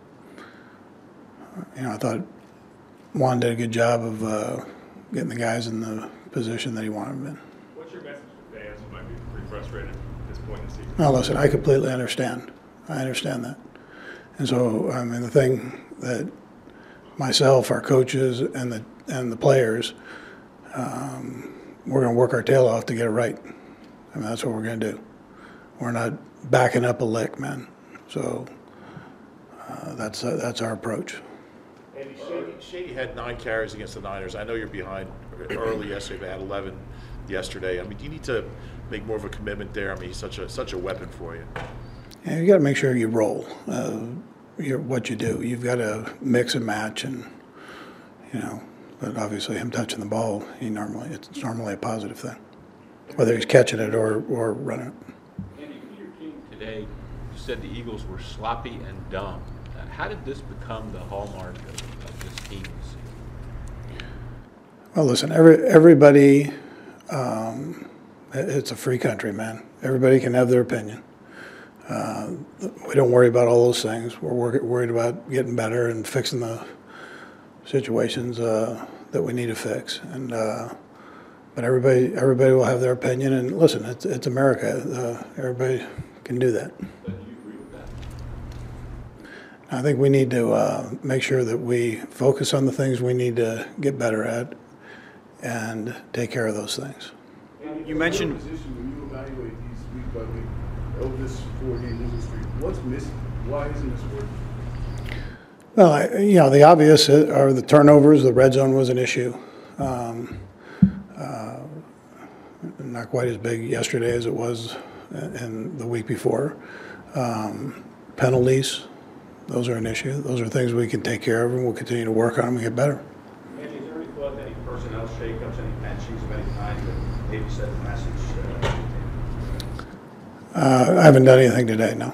I thought Juan did a good job of getting the guys in the position that he wanted them in. What's your message to fans who might be pretty frustrated at this point in the season? Now, listen, I completely understand. I understand that. And so, I mean, the thing that myself, our coaches, and the players, we're going to work our tail off to get it right. I mean, that's what we're going to do. We're not backing up a lick, man. So that's our approach. Andy, Shady had 9 carries against the Niners. I know you're behind early yesterday. They had 11 yesterday. I mean, do you need to make more of a commitment there? I mean, he's such a weapon for you. Yeah, you got to make sure you roll. What you do, you've got to mix and match, and But obviously, him touching the ball, it's normally a positive thing, whether he's catching it or running it. Andy, your team today said the Eagles were sloppy and dumb. How did this become the hallmark of this team this season? Well, listen, everybody, it's a free country, man. Everybody can have their opinion. We don't worry about all those things. We're worried about getting better and fixing the situations that we need to fix. And but everybody will have their opinion. And listen, it's America. Everybody can do that. I think we need to make sure that we focus on the things we need to get better at and take care of those things. You mentioned when you evaluate these week by week of this 4-game losing streak, what's missing? Why isn't this working? Well, the obvious are the turnovers. The red zone was an issue. Not quite as big yesterday as it was in the week before. Penalties. Those are an issue. Those are things we can take care of, and we'll continue to work on them and get better. Andy, is there any thought that any personnel shakeups, any benchings of any kind that maybe send a message to the team? I haven't done anything today, no.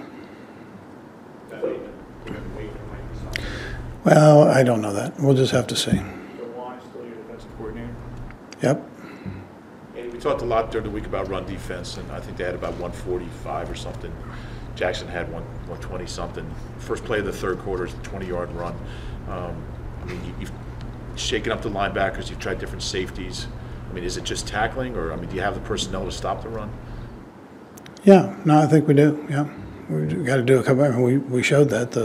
Well, I don't know that. We'll just have to see. So Juan is still your defensive coordinator? Yep. And we talked a lot during the week about run defense, and I think they had about 145 or something. Jackson had 120 something. First play of the third quarter is a 20-yard run. I mean, you've shaken up the linebackers. You've tried different safeties. I mean, is it just tackling, or do you have the personnel to stop the run? Yeah, no, I think we do. Yeah, we got to do a couple. I mean, we showed that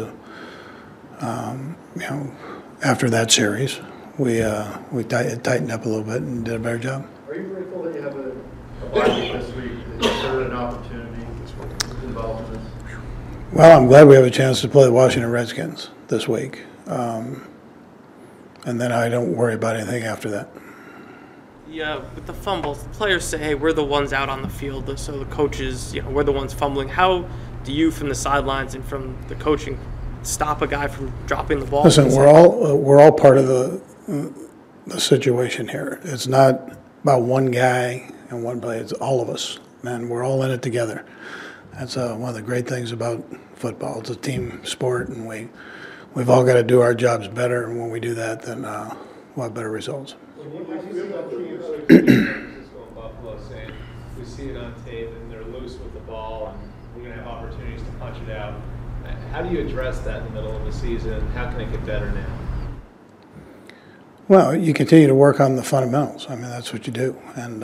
after that series, we tightened up a little bit and did a better job. Are you grateful that you have a bye week this week, that you had an opportunity involved in this? Well, I'm glad we have a chance to play the Washington Redskins this week, and then I don't worry about anything after that. Yeah, with the fumbles, the players say, hey, we're the ones out on the field, so the coaches, we're the ones fumbling. How do you, from the sidelines and from the coaching, stop a guy from dropping the ball? Listen, we're all part of the situation here. It's not about one guy and one play. It's all of us, man. We're all in it together. That's one of the great things about football. It's a team sport, and we've all got to do our jobs better. And when we do that, then we'll have better results. Buffalo saying we see it on tape and they're loose with the ball and we're going to have opportunities to punch it out. How do you address that in the middle of the season? How can it get better now? Well, you continue to work on the fundamentals. I mean, that's what you do. And,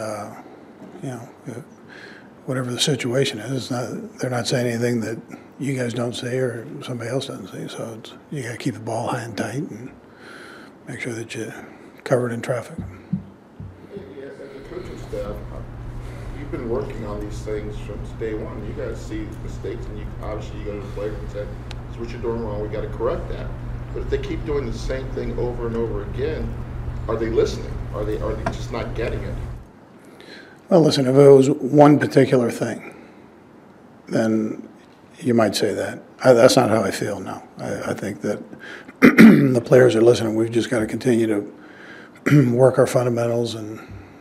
whatever the situation is, they're not saying anything that you guys don't see or somebody else doesn't see. So you got to keep the ball high and tight and make sure that you're covered in traffic. As a coaching staff, you've been working on these things from day one. You guys see mistakes, and obviously you go to the players and say, "This is what you're doing wrong. We got to correct that." But if they keep doing the same thing over and over again, are they listening? Are they just not getting it? Well, listen, if it was one particular thing, then you might say that. That's not how I feel now. I think that the players are listening. We've just got to continue to work our fundamentals and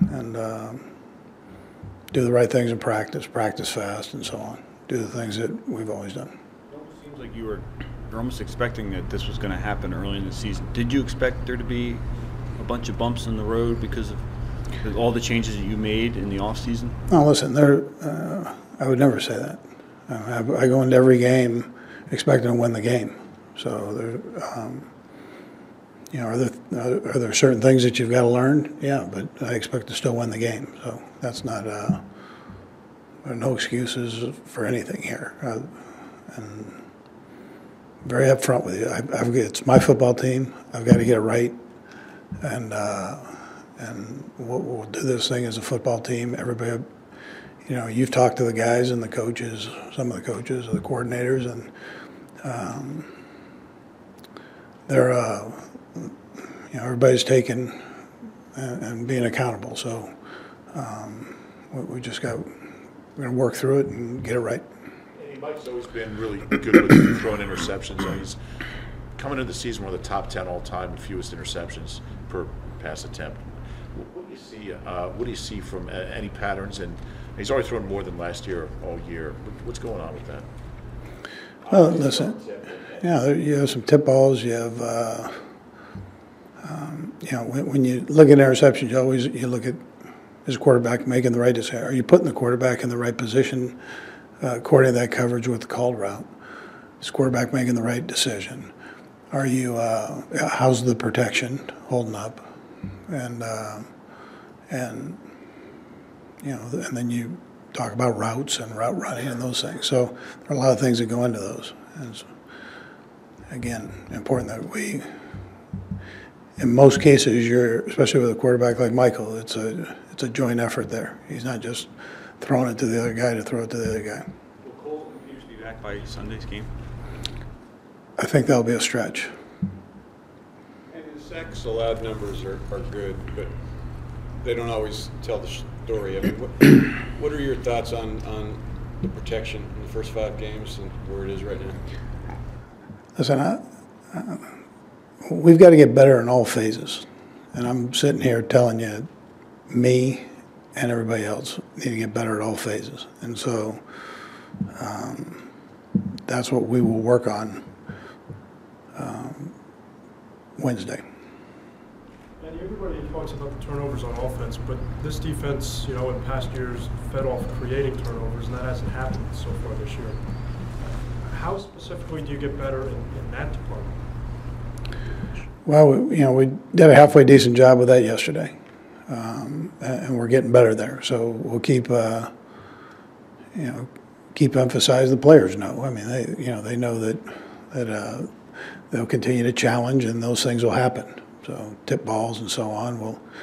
do the right things in practice fast, and so on. Do the things that we've always done. It almost seems like you're almost expecting that this was going to happen early in the season. Did you expect there to be a bunch of bumps in the road because of all the changes that you made in the offseason? No, listen, I would never say that. I go into every game expecting to win the game. So are there certain things that you've got to learn? Yeah, but I expect to still win the game. So that's not there are no excuses for anything here. And very upfront with you. It's my football team. I've got to get it right, and we'll do this thing as a football team. Everybody, you've talked to the guys and the coaches, some of the coaches, the coordinators, and they're everybody's taking and being accountable. So we're going to work through it and get it right. Mike's always been really good with throwing interceptions. He's coming into the season one of the top 10 all time with fewest interceptions per pass attempt. What do you see? What do you see from any patterns? And he's already thrown more than last year all year. What's going on with that? Well, listen, you have some tip balls. You have, when you look at interceptions, you look at, is the quarterback making the right decision? Are you putting the quarterback in the right position, according to that coverage with the called route? Is the quarterback making the right decision? Are you? How's the protection holding up? And then you talk about routes and route running and those things. So there are a lot of things that go into those. And it's, again, important that we, in most cases, especially with a quarterback like Michael, it's a joint effort there. He's not just throwing it to the other guy to throw it to the other guy. Will Cole and Peters be back by Sunday's game? I think that'll be a stretch. And the sacks allowed numbers are good, but they don't always tell the story. I mean, what are your thoughts on the protection in the first 5 games and where it is right now? Listen, we've got to get better in all phases. And I'm sitting here telling you, me and everybody else need to get better at all phases. And so that's what we will work on Wednesday. And everybody talks about the turnovers on offense, but this defense, in past years, fed off creating turnovers, and that hasn't happened so far this year. How specifically do you get better in that department? Well, we did a halfway decent job with that yesterday, and we're getting better there. So we'll keep emphasizing the players know. I mean, they know that they'll continue to challenge, and those things will happen. So tip balls and so on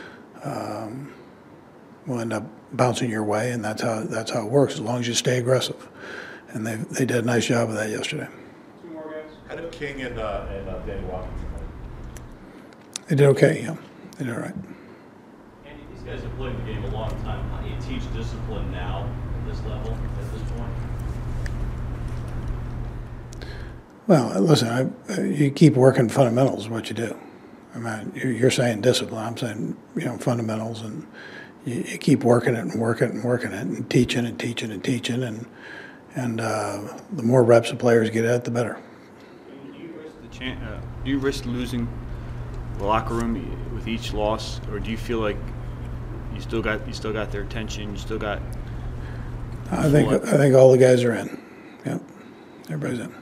will end up bouncing your way, and that's how it works. As long as you stay aggressive, and they did a nice job of that yesterday. 2 more guys. How did King and Danny Washington play? They did okay. Yeah, they did all right. Andy, these guys have played the game a long time. How do you teach discipline now at this level, at this point? Well, listen, you keep working fundamentals, what you do. I mean, you're saying discipline. I'm saying, fundamentals, and you keep working it and working it and working it and teaching and teaching and teaching, and the more reps the players get at it, the better. Do you risk losing the locker room with each loss, or do you feel like you still got their attention? You still got. I think all the guys are in. Yep, everybody's in.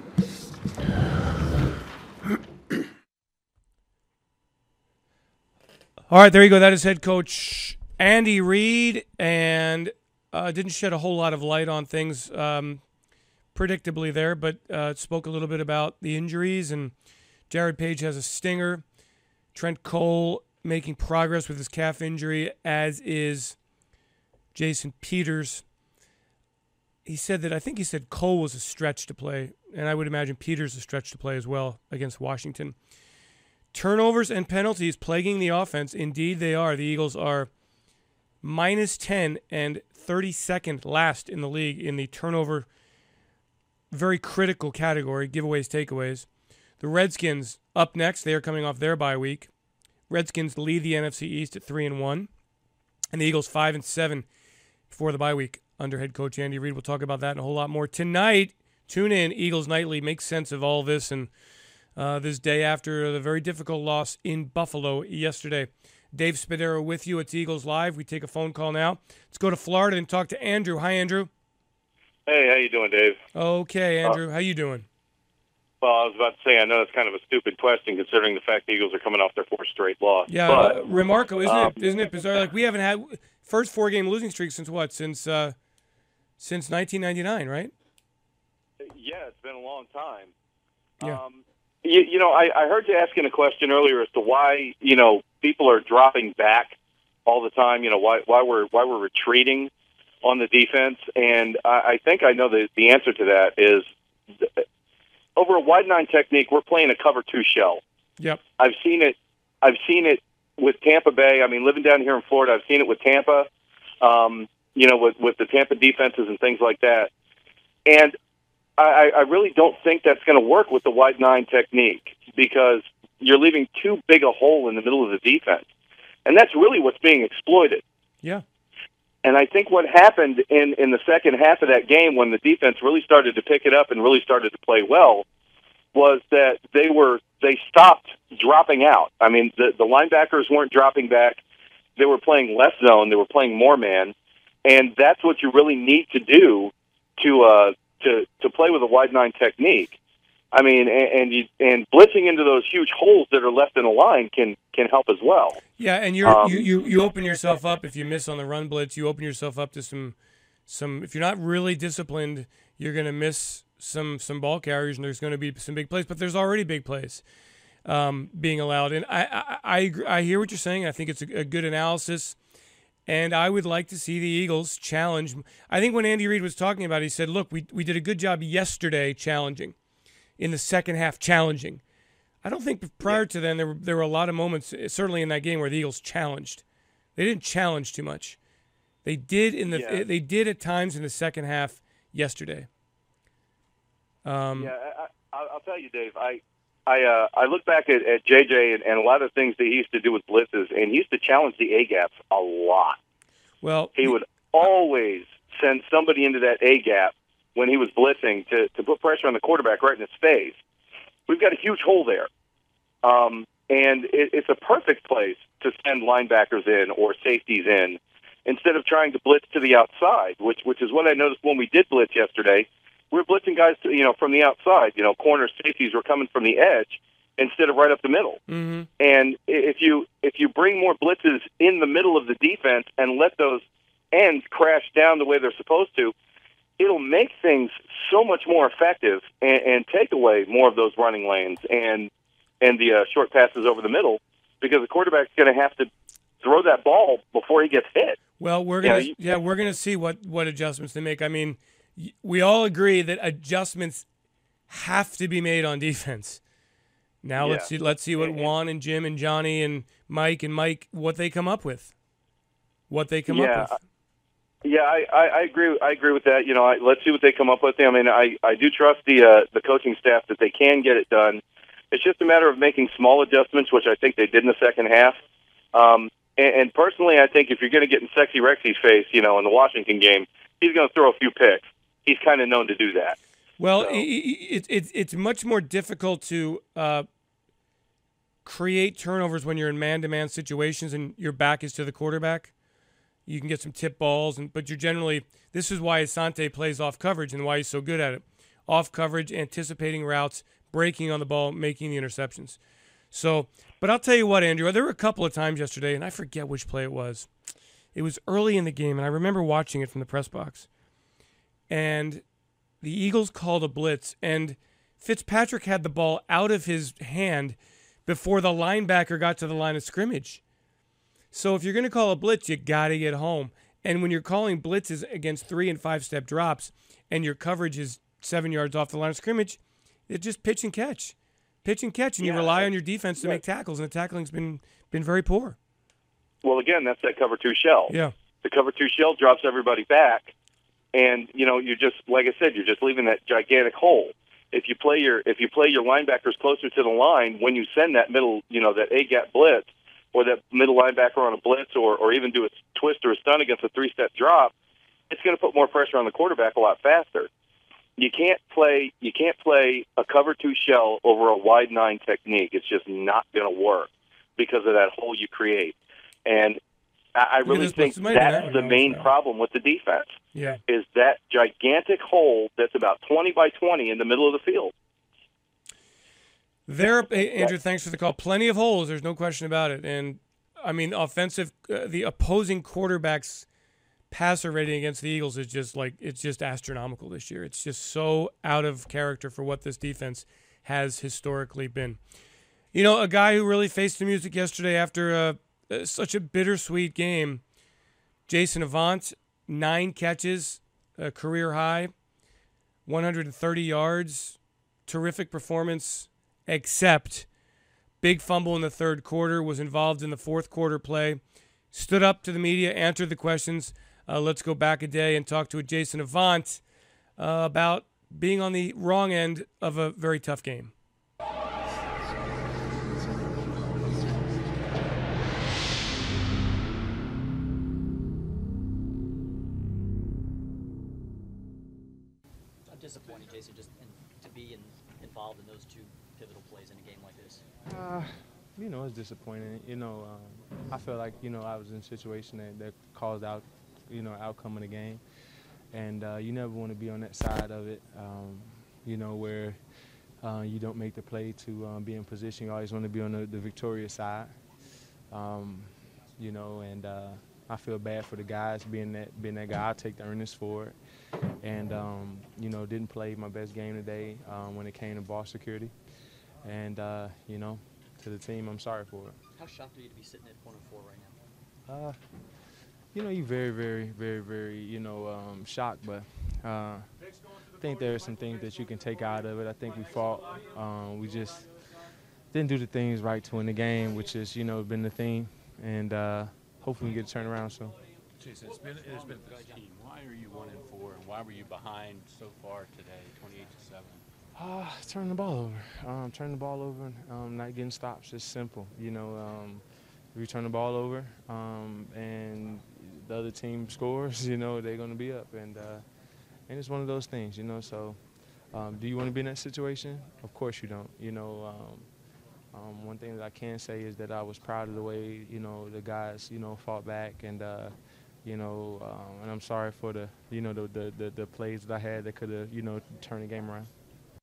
All right, there you go. That is head coach Andy Reid, and didn't shed a whole lot of light on things predictably there, but spoke a little bit about the injuries, and Jared Page has a stinger. Trent Cole making progress with his calf injury, as is Jason Peters. He said Cole was a stretch to play, and I would imagine Peters a stretch to play as well against Washington. Turnovers and penalties plaguing the offense. Indeed, they are. The Eagles are -10 and 32nd last in the league in the turnover, very critical category, giveaways, takeaways. The Redskins up next. They are coming off their bye week. Redskins lead the NFC East at 3-1, and the Eagles 5-7 before the bye week under head coach Andy Reid. We'll talk about that and a whole lot more tonight. Tune in, Eagles Nightly. Make sense of all this and this day after the very difficult loss in Buffalo yesterday. Dave Spadaro with you. It's Eagles Live. We take a phone call now. Let's go to Florida and talk to Andrew. Hi, Andrew. Hey, how you doing, Dave? Okay, Andrew. How you doing? Well, I was about to say, I know that's kind of a stupid question considering the fact the Eagles are coming off their 4th straight loss. Yeah, but, remarkable, isn't it bizarre? Like, we haven't had first 4-game losing streak since what? Since 1999, right? Yeah, it's been a long time. Yeah. I heard you asking a question earlier as to why, people are dropping back all the time, why we're retreating on the defense. And I think I know the answer to that is over a wide 9 technique, we're playing a cover 2 shell. Yep. I've seen it with Tampa Bay. I mean, living down here in Florida, I've seen it with Tampa, with the Tampa defenses and things like that. And I really don't think that's going to work with the wide 9 technique because you're leaving too big a hole in the middle of the defense. And that's really what's being exploited. Yeah. And I think what happened in the second half of that game when the defense really started to pick it up and really started to play well was that they stopped dropping out. I mean, the linebackers weren't dropping back. They were playing less zone. They were playing more man. And that's what you really need to do to play with a wide 9 technique. I mean, and blitzing into those huge holes that are left in a line can help as well. Yeah, and you open yourself up if you miss on the run blitz. You open yourself up to some. If you're not really disciplined, you're going to miss some ball carriers, and there's going to be some big plays. But there's already big plays being allowed, and I hear what you're saying. I think it's a good analysis, and I would like to see the Eagles challenge. I think when Andy Reid was talking about it, he said, "Look, we did a good job yesterday challenging." In the second half, challenging. I don't think prior to then there were a lot of moments, certainly in that game, where the Eagles challenged. They didn't challenge too much. They did they did at times in the second half yesterday. I'll tell you, Dave. I look back at JJ and a lot of things that he used to do with blitzes, and he used to challenge the A gaps a lot. Well, he would always send somebody into that A gap when he was blitzing to put pressure on the quarterback right in his face. We've got a huge hole there. And it's a perfect place to send linebackers in or safeties in instead of trying to blitz to the outside, which is what I noticed when we did blitz yesterday. We were blitzing guys from the outside. Corner safeties were coming from the edge instead of right up the middle. Mm-hmm. And if you bring more blitzes in the middle of the defense and let those ends crash down the way they're supposed to, it'll make things so much more effective and take away more of those running lanes and the short passes over the middle because the quarterback's going to have to throw that ball before he gets hit. Well, we're gonna see what adjustments they make. I mean, we all agree that adjustments have to be made on defense. Now let's see what Juan and Jim and Johnny and Mike what they come up with. Up with. Yeah, I agree. I agree with that. Let's see what they come up with. I mean, I do trust the coaching staff that they can get it done. It's just a matter of making small adjustments, which I think they did in the second half. And personally, I think if you're going to get in Sexy Rexy's face, in the Washington game, he's going to throw a few picks. He's kind of known to do that. Well, it's much more difficult to create turnovers when you're in man-to-man situations and your back is to the quarterback. You can get some tip balls, but you're generally – this is why Asante plays off coverage and why he's so good at it. Off coverage, anticipating routes, breaking on the ball, making the interceptions. So, but I'll tell you what, Andrew, there were a couple of times yesterday, and I forget which play it was. It was early in the game, and I remember watching it from the press box. And the Eagles called a blitz, and Fitzpatrick had the ball out of his hand before the linebacker got to the line of scrimmage. So if you're going to call a blitz, you got to get home. And when you're calling blitzes against 3- and 5-step drops and your coverage is 7 yards off the line of scrimmage, it's just pitch and catch. Pitch and catch, and you rely on your defense to make tackles, and the tackling's been very poor. Well, again, that's that cover 2 shell. Yeah. The cover 2 shell drops everybody back, and, you're just, like I said, you're just leaving that gigantic hole. If you play your linebackers closer to the line, when you send that middle, that A-gap blitz, or that middle linebacker on a blitz, or even do a twist or a stun against a 3-step drop, it's going to put more pressure on the quarterback a lot faster. You can't play a cover 2 shell over a wide 9 technique. It's just not going to work because of that hole you create. And I really think that's the main problem with the defense. Yeah, is that gigantic hole that's about 20 by 20 in the middle of the field. Andrew, thanks for the call. Plenty of holes. There's no question about it. And, I mean, the opposing quarterback's passer rating against the Eagles is it's just astronomical this year. It's just so out of character for what this defense has historically been. You know, a guy who really faced the music yesterday after such a bittersweet game, Jason Avant, 9 catches, a career high, 130 yards, terrific performance, except big fumble in the third quarter, was involved in the fourth quarter play, stood up to the media, answered the questions. Let's go back a day and talk to Jason Avant about being on the wrong end of a very tough game. I'm disappointed, Jason, just to be involved in those 2 pivotal plays in a game like this. It's disappointing. I feel like, I was in a situation that caused out, outcome of the game. And you never want to be on that side of it, where you don't make the play to be in position. You always want to be on the victorious side, and I feel bad for the guys being that guy. I'll take the earnest for it. And, didn't play my best game today when it came to ball security. And, to the team, I'm sorry for it. How shocked are you to be sitting at 1-4 right now? You're very, very, very, very, shocked, but I think there are some things that you can take out of it. I think we fought. We just didn't do the things right to win the game, which is, been the theme. And hopefully we get to turn around soon. Jason, it's been this team. Why are you 1-4, and why were you behind so far today, 28-7? Turning the ball over. Not getting stops. It's simple. We turn the ball over, and the other team scores. They're going to be up, and it's one of those things. So, do you want to be in that situation? Of course you don't. One thing that I can say is that I was proud of the way the guys fought back, and and I'm sorry for the the plays that I had that could have turned the game around.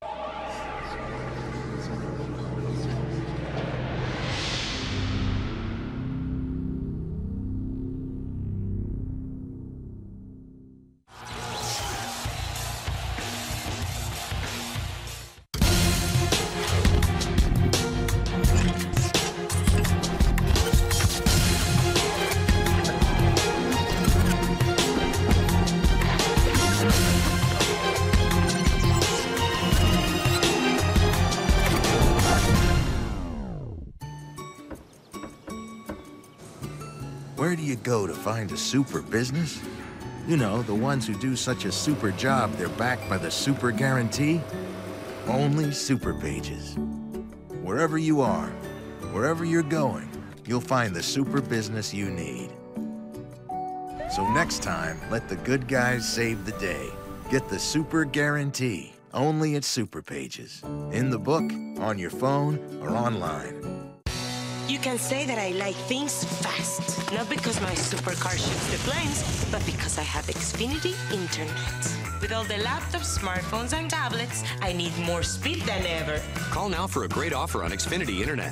Where do you go to find a super business? The ones who do such a super job, they're backed by the super guarantee? Only Super Pages. Wherever you are, wherever you're going, you'll find the super business you need. So next time, let the good guys save the day. Get the super guarantee, only at Super Pages. In the book, on your phone, or online. You can say that I like things fast, not because my supercar shoots the flames, but because I have Xfinity Internet. With all the laptops, smartphones, and tablets, I need more speed than ever. Call now for a great offer on Xfinity Internet.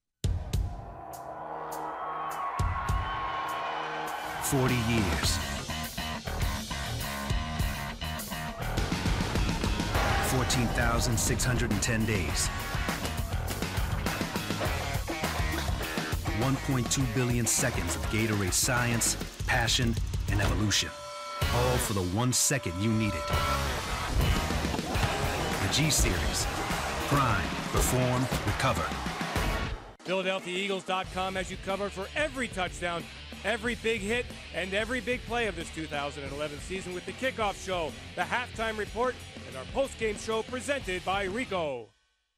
40 years. 14,610 days. 1.2 billion seconds of Gatorade science, passion, and evolution. All for the 1 second you needed. The G-Series. Prime, perform, recover. PhiladelphiaEagles.com has you covered for every touchdown, every big hit, and every big play of this 2011 season with the kickoff show, the halftime report, and our postgame show presented by Rico.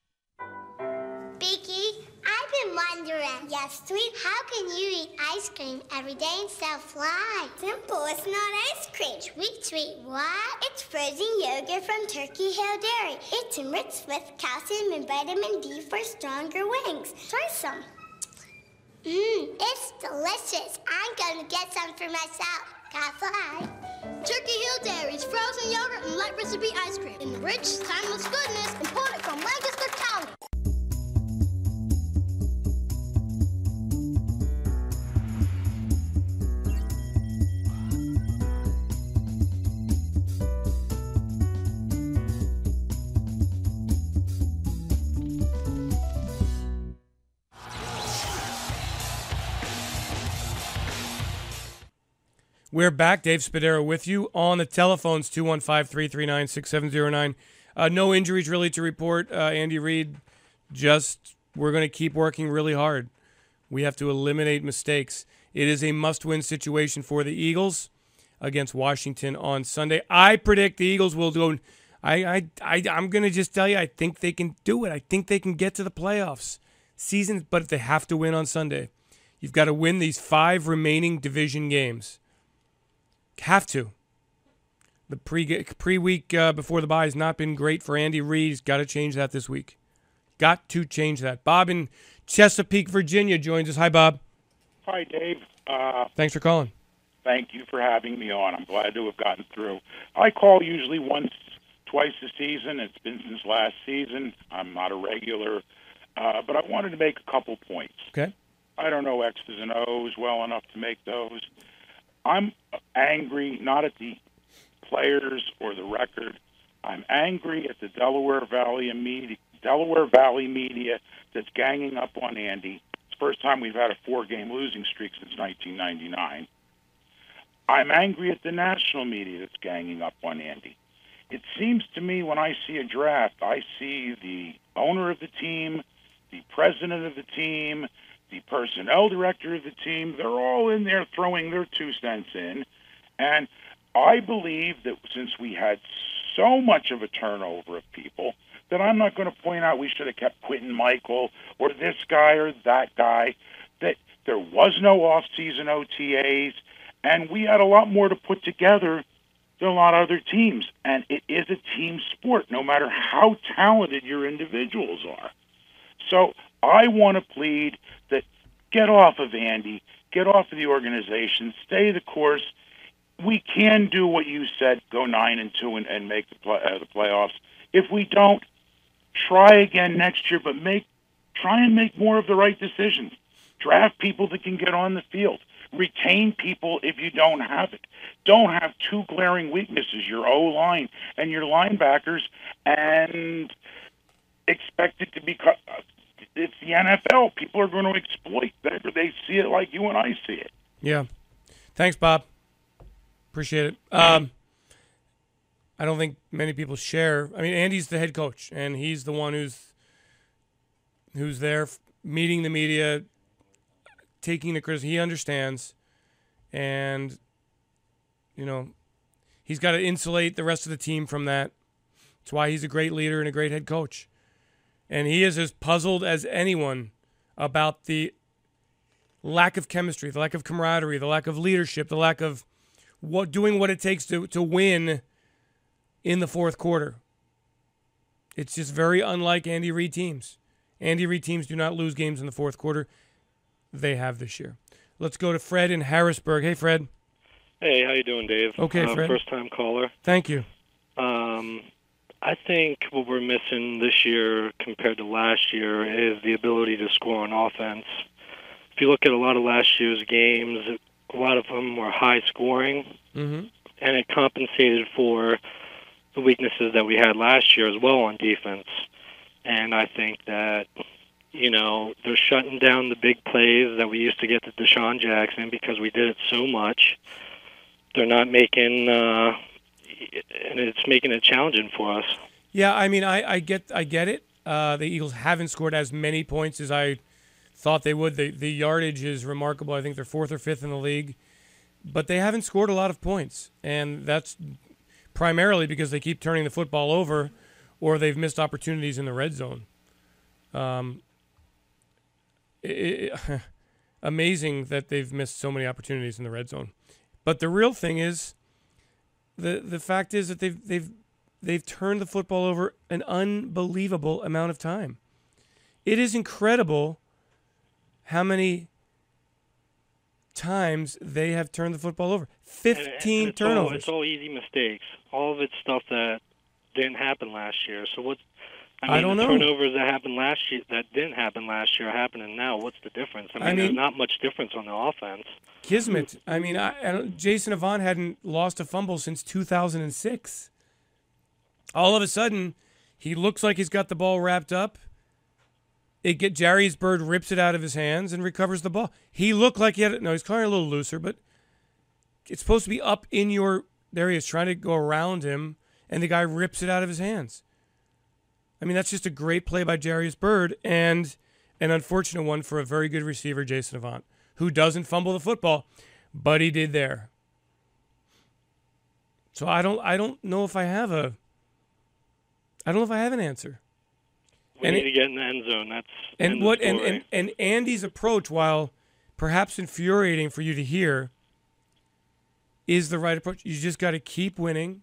Beaky, I've been wondering, yes, sweet, how can you eat ice cream every day and still fly? Simple, it's not ice cream. Sweet, what? It's frozen yogurt from Turkey Hill Dairy. It's enriched with calcium and vitamin D for stronger wings. Try some. It's delicious. I'm going to get some for myself. Gotta fly. Turkey Hill Dairy's frozen yogurt and light recipe ice cream. Enriched, timeless goodness, imported from Lancaster County. We're back. Dave Spadaro with you on the telephones, 215-339-6709. No injuries really to report. Andy Reid, we're going to keep working really hard. We have to eliminate mistakes. It is a must-win situation for the Eagles against Washington on Sunday. I predict the Eagles will do. I'm going to just tell you, I think they can do it. I think they can get to the playoffs season, but they have to win on Sunday. You've got to win these 5 remaining division games. Have to. The pre-week before the bye has not been great for Andy Reid. He's got to change that this week. Got to change that. Bob in Chesapeake, Virginia joins us. Hi, Bob. Hi, Dave. Thanks for calling. Thank you for having me on. I'm glad to have gotten through. I call usually once, twice a season. It's been since last season. I'm not a regular, but I wanted to make a couple points. Okay. I don't know X's and O's well enough to make those. I'm angry not at the players or the record. I'm angry at the Delaware Valley media that's ganging up on Andy. It's the first time we've had a 4-game losing streak since 1999. I'm angry at the national media that's ganging up on Andy. It seems to me when I see a draft, I see the owner of the team, the president of the team, the personnel director of the team. They're all in there throwing their 2 cents in. And I believe that since we had so much of a turnover of people, that I'm not going to point out we should have kept Quentin Michael or this guy or that guy, that there was no off-season OTAs, and we had a lot more to put together than a lot of other teams. And it is a team sport, no matter how talented your individuals are. So I want to plead that get off of Andy, get off of the organization, stay the course. We can do what you said, go 9-2 and make the playoffs. If we don't, try again next year, but try and make more of the right decisions. Draft people that can get on the field. Retain people if you don't have it. Don't have 2 glaring weaknesses, your O-line and your linebackers, and expect it to be... It's the NFL. People are going to exploit that. They see it like you and I see it. Yeah. Thanks, Bob. Appreciate it. I don't think many people share. I mean, Andy's the head coach, and he's the one who's there meeting the media, taking the criticism. He understands, and, he's got to insulate the rest of the team from that. That's why he's a great leader and a great head coach. And he is as puzzled as anyone about the lack of chemistry, the lack of camaraderie, the lack of leadership, the lack of doing what it takes to win in the fourth quarter. It's just very unlike Andy Reid teams. Andy Reid teams do not lose games in the fourth quarter. They have this year. Let's go to Fred in Harrisburg. Hey, Fred. Hey, how you doing, Dave? Okay, Fred. First-time caller. Thank you. I think what we're missing this year compared to last year is the ability to score on offense. If you look at a lot of last year's games, a lot of them were high-scoring, and it compensated for the weaknesses that we had last year as well on defense. And I think that, they're shutting down the big plays that we used to get to Deshaun Jackson because we did it so much. They're not making... and it's making it challenging for us. Yeah, I mean, I get it. The Eagles haven't scored as many points as I thought they would. The yardage is remarkable. I think they're 4th or 5th in the league. But they haven't scored a lot of points, and that's primarily because they keep turning the football over or they've missed opportunities in the red zone. Amazing that they've missed so many opportunities in the red zone. But the real thing is, The fact is that they've turned the football over an unbelievable amount of time. It is incredible how many times they have turned the football over. 15 turnovers. It's all easy mistakes. All of it's stuff that didn't happen last year. So I don't know. Turnovers that happened last year that didn't happen last year are happening now. What's the difference? I mean there's not much difference on the offense. Kismet. I mean, Jason Avant hadn't lost a fumble since 2006. All of a sudden, he looks like he's got the ball wrapped up. Jarius Byrd rips it out of his hands and recovers the ball. He looked like he's probably a little looser, but it's supposed to be up in your. There he is trying to go around him, and the guy rips it out of his hands. I mean, that's just a great play by Jarius Byrd, and an unfortunate one for a very good receiver, Jason Avant, who doesn't fumble the football, but he did there. So I don't know if I have an answer. We need to get in the end zone. And Andy's approach, while perhaps infuriating for you to hear, is the right approach. You just got to keep winning.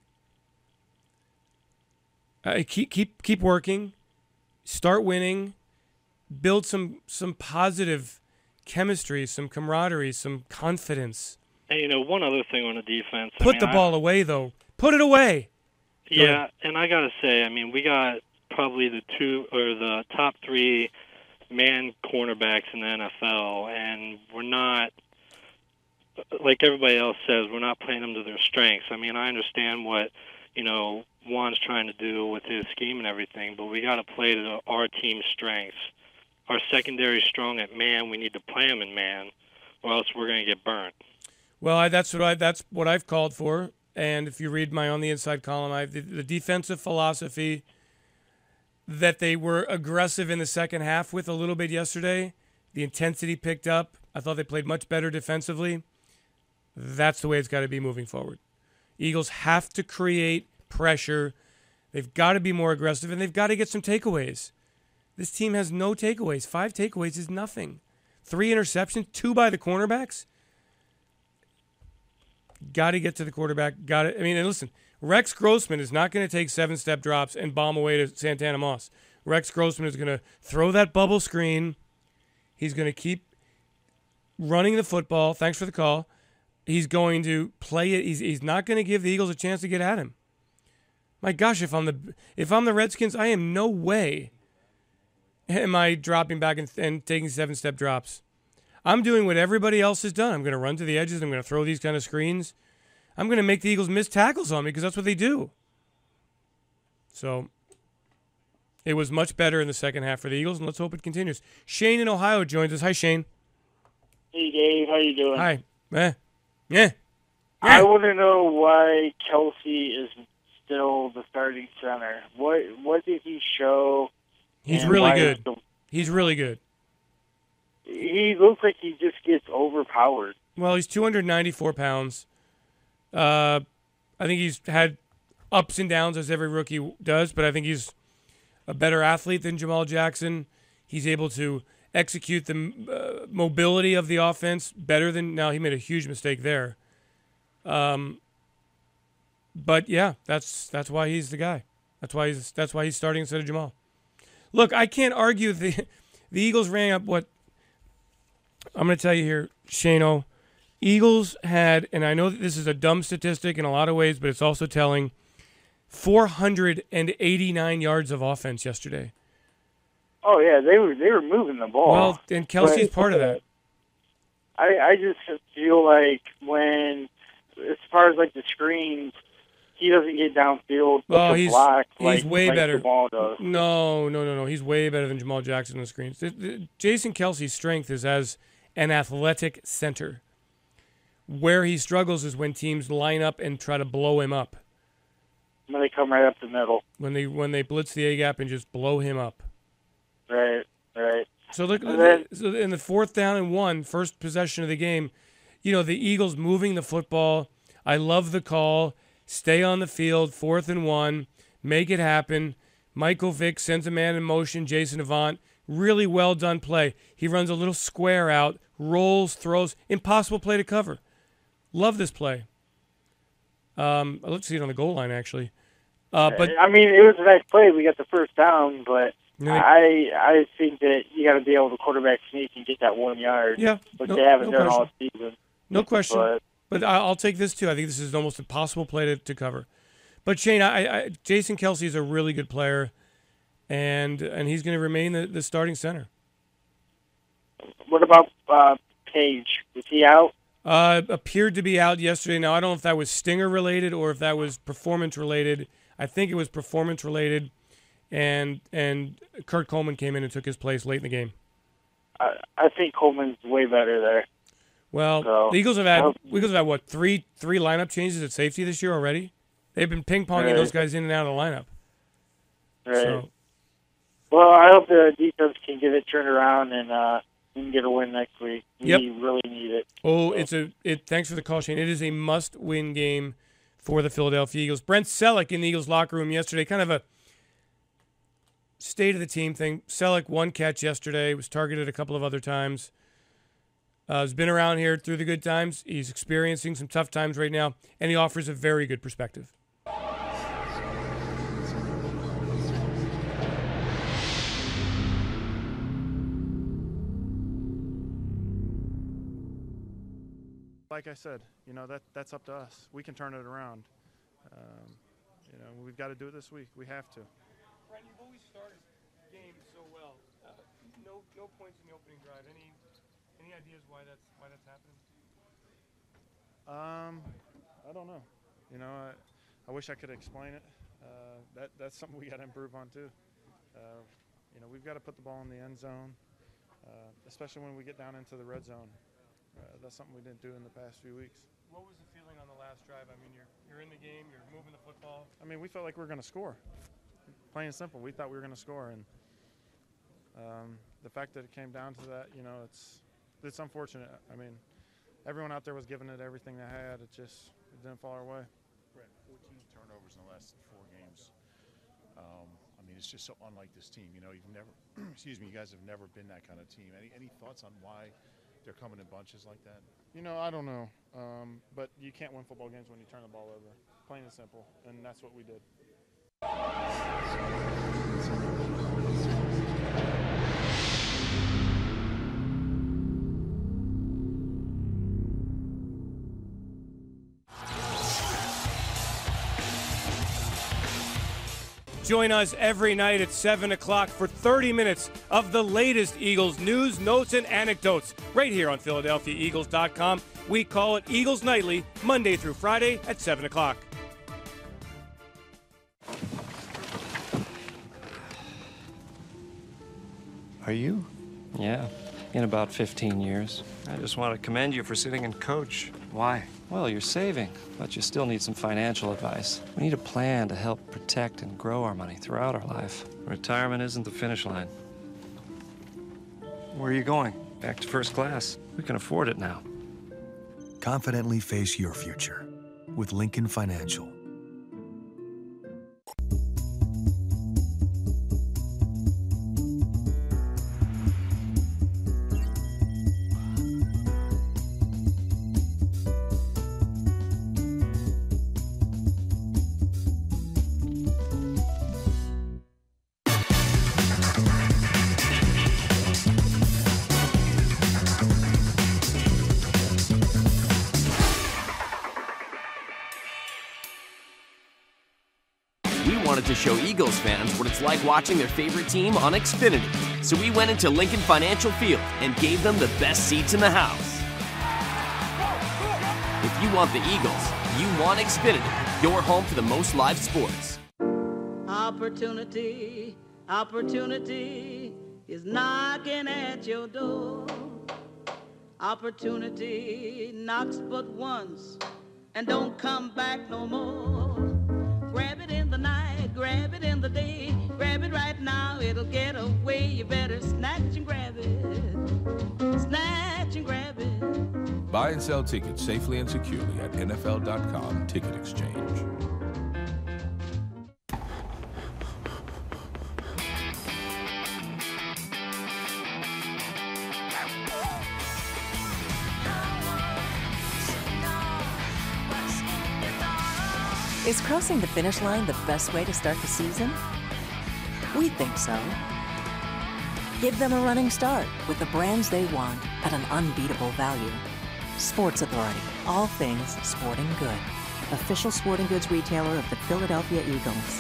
Keep working. Start winning. Build some positive chemistry, some camaraderie, some confidence. And one other thing on the defense. Put the ball away, though. Put it away. Yeah, and I gotta say, we got probably the top 3 man cornerbacks in the NFL, and we're not, like everybody else says, we're not playing them to their strengths. I understand what Juan's trying to do with his scheme and everything, but we got to play to our team's strengths. Our secondary is strong at man. We need to play them in man, or else we're going to get burnt. Well, that's what I've called for. And if you read my On the Inside column, the defensive philosophy that they were aggressive in the second half with a little bit yesterday, the intensity picked up. I thought they played much better defensively. That's the way it's got to be moving forward. Eagles have to create pressure. They've got to be more aggressive, and they've got to get some takeaways. This team has no takeaways. 5 takeaways is nothing. 3 interceptions, 2 by the cornerbacks. Got to get to the quarterback. And listen, Rex Grossman is not going to take 7-step drops and bomb away to Santana Moss. Rex Grossman is going to throw that bubble screen. He's going to keep running the football. Thanks for the call. He's going to play it. He's not going to give the Eagles a chance to get at him. My gosh, if I'm the Redskins, I am no way am I dropping back and taking 7-step drops. I'm doing what everybody else has done. I'm going to run to the edges. I'm going to throw these kind of screens. I'm going to make the Eagles miss tackles on me because that's what they do. So it was much better in the second half for the Eagles, and let's hope it continues. Shane in Ohio joins us. Hi, Shane. Hey, Dave. How you doing? Hi. Yeah. I want to know why Kelsey is still the starting center. What did he show? He's really good. He's really good. He looks like he just gets overpowered. Well, he's 294 pounds. I think he's had ups and downs as every rookie does, but I think he's a better athlete than Jamal Jackson. He's able to execute the mobility of the offense better than. Now, he made a huge mistake there. But yeah, that's why he's the guy. That's why he's starting instead of Jamal. Look, I can't argue the Eagles ran up what I'm going to tell you here, Shano. Eagles had, and I know that this is a dumb statistic in a lot of ways, but it's also telling, 489 yards of offense yesterday. Oh yeah, they were moving the ball. Well, and Kelsey's part of that. I just feel like when, as far as like the screens, he doesn't get downfield. Oh, he's way better. Jamal does. No. He's way better than Jamal Jackson on the screens. Jason Kelsey's strength is as an athletic center. Where he struggles is when teams line up and try to blow him up. When they come right up the middle. When they blitz the A-gap and just blow him up. Right. So look, so in the 4th down and 1, first possession of the game, the Eagles moving the football. I love the call. Stay on the field, 4th and 1. Make it happen. Michael Vick sends a man in motion. Jason Avant, really well done play. He runs a little square out, rolls, throws. Impossible play to cover. Love this play. Let's see it on the goal line, actually. But it was a nice play. We got the first down, but I think that you got to be able to quarterback sneak and get that 1 yard. Yeah, which they haven't done all season. No question. But I'll take this too. I think this is almost impossible play to cover. But Shane, Jason Kelsey is a really good player, and he's going to remain the starting center. What about Page? Was he out? Appeared to be out yesterday. Now, I don't know if that was stinger related or if that was performance related. I think it was performance related, and Kurt Coleman came in and took his place late in the game. I think Coleman's way better there. Well, So, the Eagles have had what, three lineup changes at safety this year already? They've been ping-ponging Right. those guys in and out of the lineup. Right. So, Well, I hope the defense can get it turned around and we can get a win next week. Yep. We really need it. oh, thanks for the call, Shane. It is a must-win game for the Philadelphia Eagles. Brent Selleck in the Eagles locker room yesterday, kind of a state of the team thing. Selleck, one catch yesterday, was targeted a couple of other times. Has been around here through the good times. He's experiencing some tough times right now, and he offers a very good perspective. Like I said, that's up to us. We can turn it around. We've got to do it this week. We have to. Brent, you've always started games so well. No points in the opening drive. Any ideas why that's happening? I don't know. I wish I could explain it. That's something we got to improve on too. We've got to put the ball in the end zone, especially when we get down into the red zone. That's something we didn't do in the past few weeks. What was the feeling on the last drive? I mean, you're in the game, you're moving the football. I mean, we felt like we were going to score. Plain and simple, we thought we were going to score, and the fact that it came down to that, it's unfortunate. I mean, everyone out there was giving it everything they had. It didn't fall our way. Brett, 14 turnovers in the last 4 games. I mean, it's just so unlike this team. You've never, you guys have never been that kind of team. Any thoughts on why they're coming in bunches like that? I don't know. But you can't win football games when you turn the ball over. Plain and simple. And that's what we did. Join us every night at 7 o'clock for 30 minutes of the latest Eagles news, notes, and anecdotes right here on PhiladelphiaEagles.com. We call it Eagles Nightly, Monday through Friday at 7 o'clock. Are you? Yeah, in about 15 years. I just want to commend you for sitting and coach. Why? Well, you're saving, but you still need some financial advice. We need a plan to help protect and grow our money throughout our life. Retirement isn't the finish line. Where are you going? Back to first class. We can afford it now. Confidently face your future with Lincoln Financial. To show Eagles fans what it's like watching their favorite team on Xfinity. So we went into Lincoln Financial Field and gave them the best seats in the house. If you want the Eagles, you want Xfinity, your home for the most live sports. Opportunity, opportunity is knocking at your door. Opportunity knocks but once and don't come back no more. Grab it in the night, grab it in the day, grab it right now, it'll get away. You better snatch and grab it, snatch and grab it. Buy and sell tickets safely and securely at NFL.com Ticket Exchange. Is crossing the finish line the best way to start the season? We think so. Give them a running start with the brands they want at an unbeatable value. Sports Authority, all things sporting good. Official sporting goods retailer of the Philadelphia Eagles.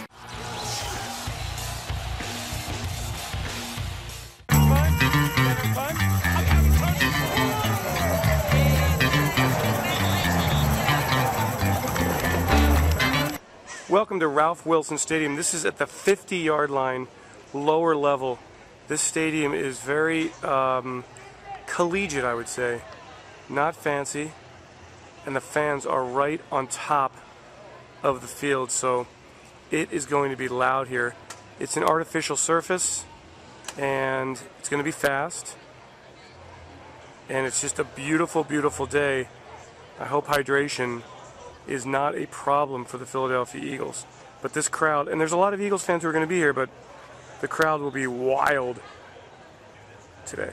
Welcome to Ralph Wilson Stadium. This is at the 50-yard line, lower level. This stadium is very collegiate, I would say. not fancy, and the fans are right on top of the field, so it is going to be loud here. It's an artificial surface, and it's going to be fast, and it's just a beautiful, beautiful day. I hope hydration is not a problem for the Philadelphia Eagles. But this crowd, and there's a lot of Eagles fans who are going to be here, but the crowd will be wild today.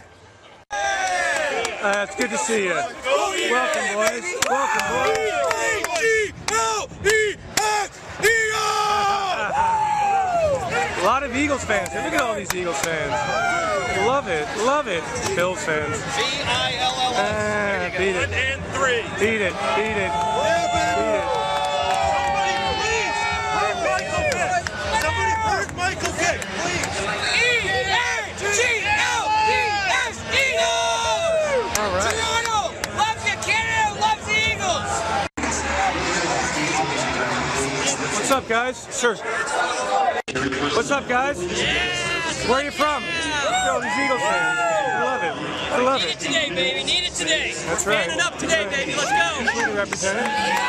It's good to see you. Welcome, boys. Welcome, boys. A lot of Eagles fans. Look at all these Eagles fans. Love it. Love it. Bills fans. V-I-L-L-S. Beat it. 1 and 3. Beat it. Beat it. Beat it. Somebody hurt Michael Vick, please. E-A-G-L-E-S, Eagles! All right. Toronto loves you, Canada loves the Eagles. What's up, guys? Sure. What's up, guys? Yes. Where are you from? Yo, these Eagles fans. I love it. I love Need it today, baby. Need it today. That's right. Standing up today, baby. Let's go. Completely represented.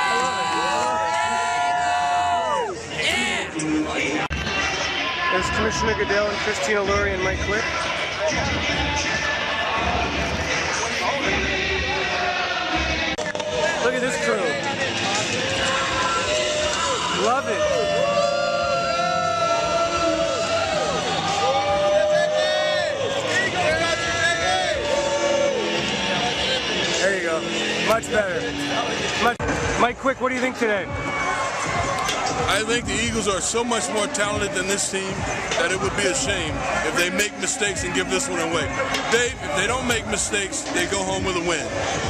There's Commissioner Goodell and Christina Lurie and Mike Quick. Look at this crew. Love it. There you go. Much better. Mike Quick, what do you think today? I think the Eagles are so much more talented than this team that it would be a shame if they make mistakes and give this one away. Dave, if they don't make mistakes, they go home with a win.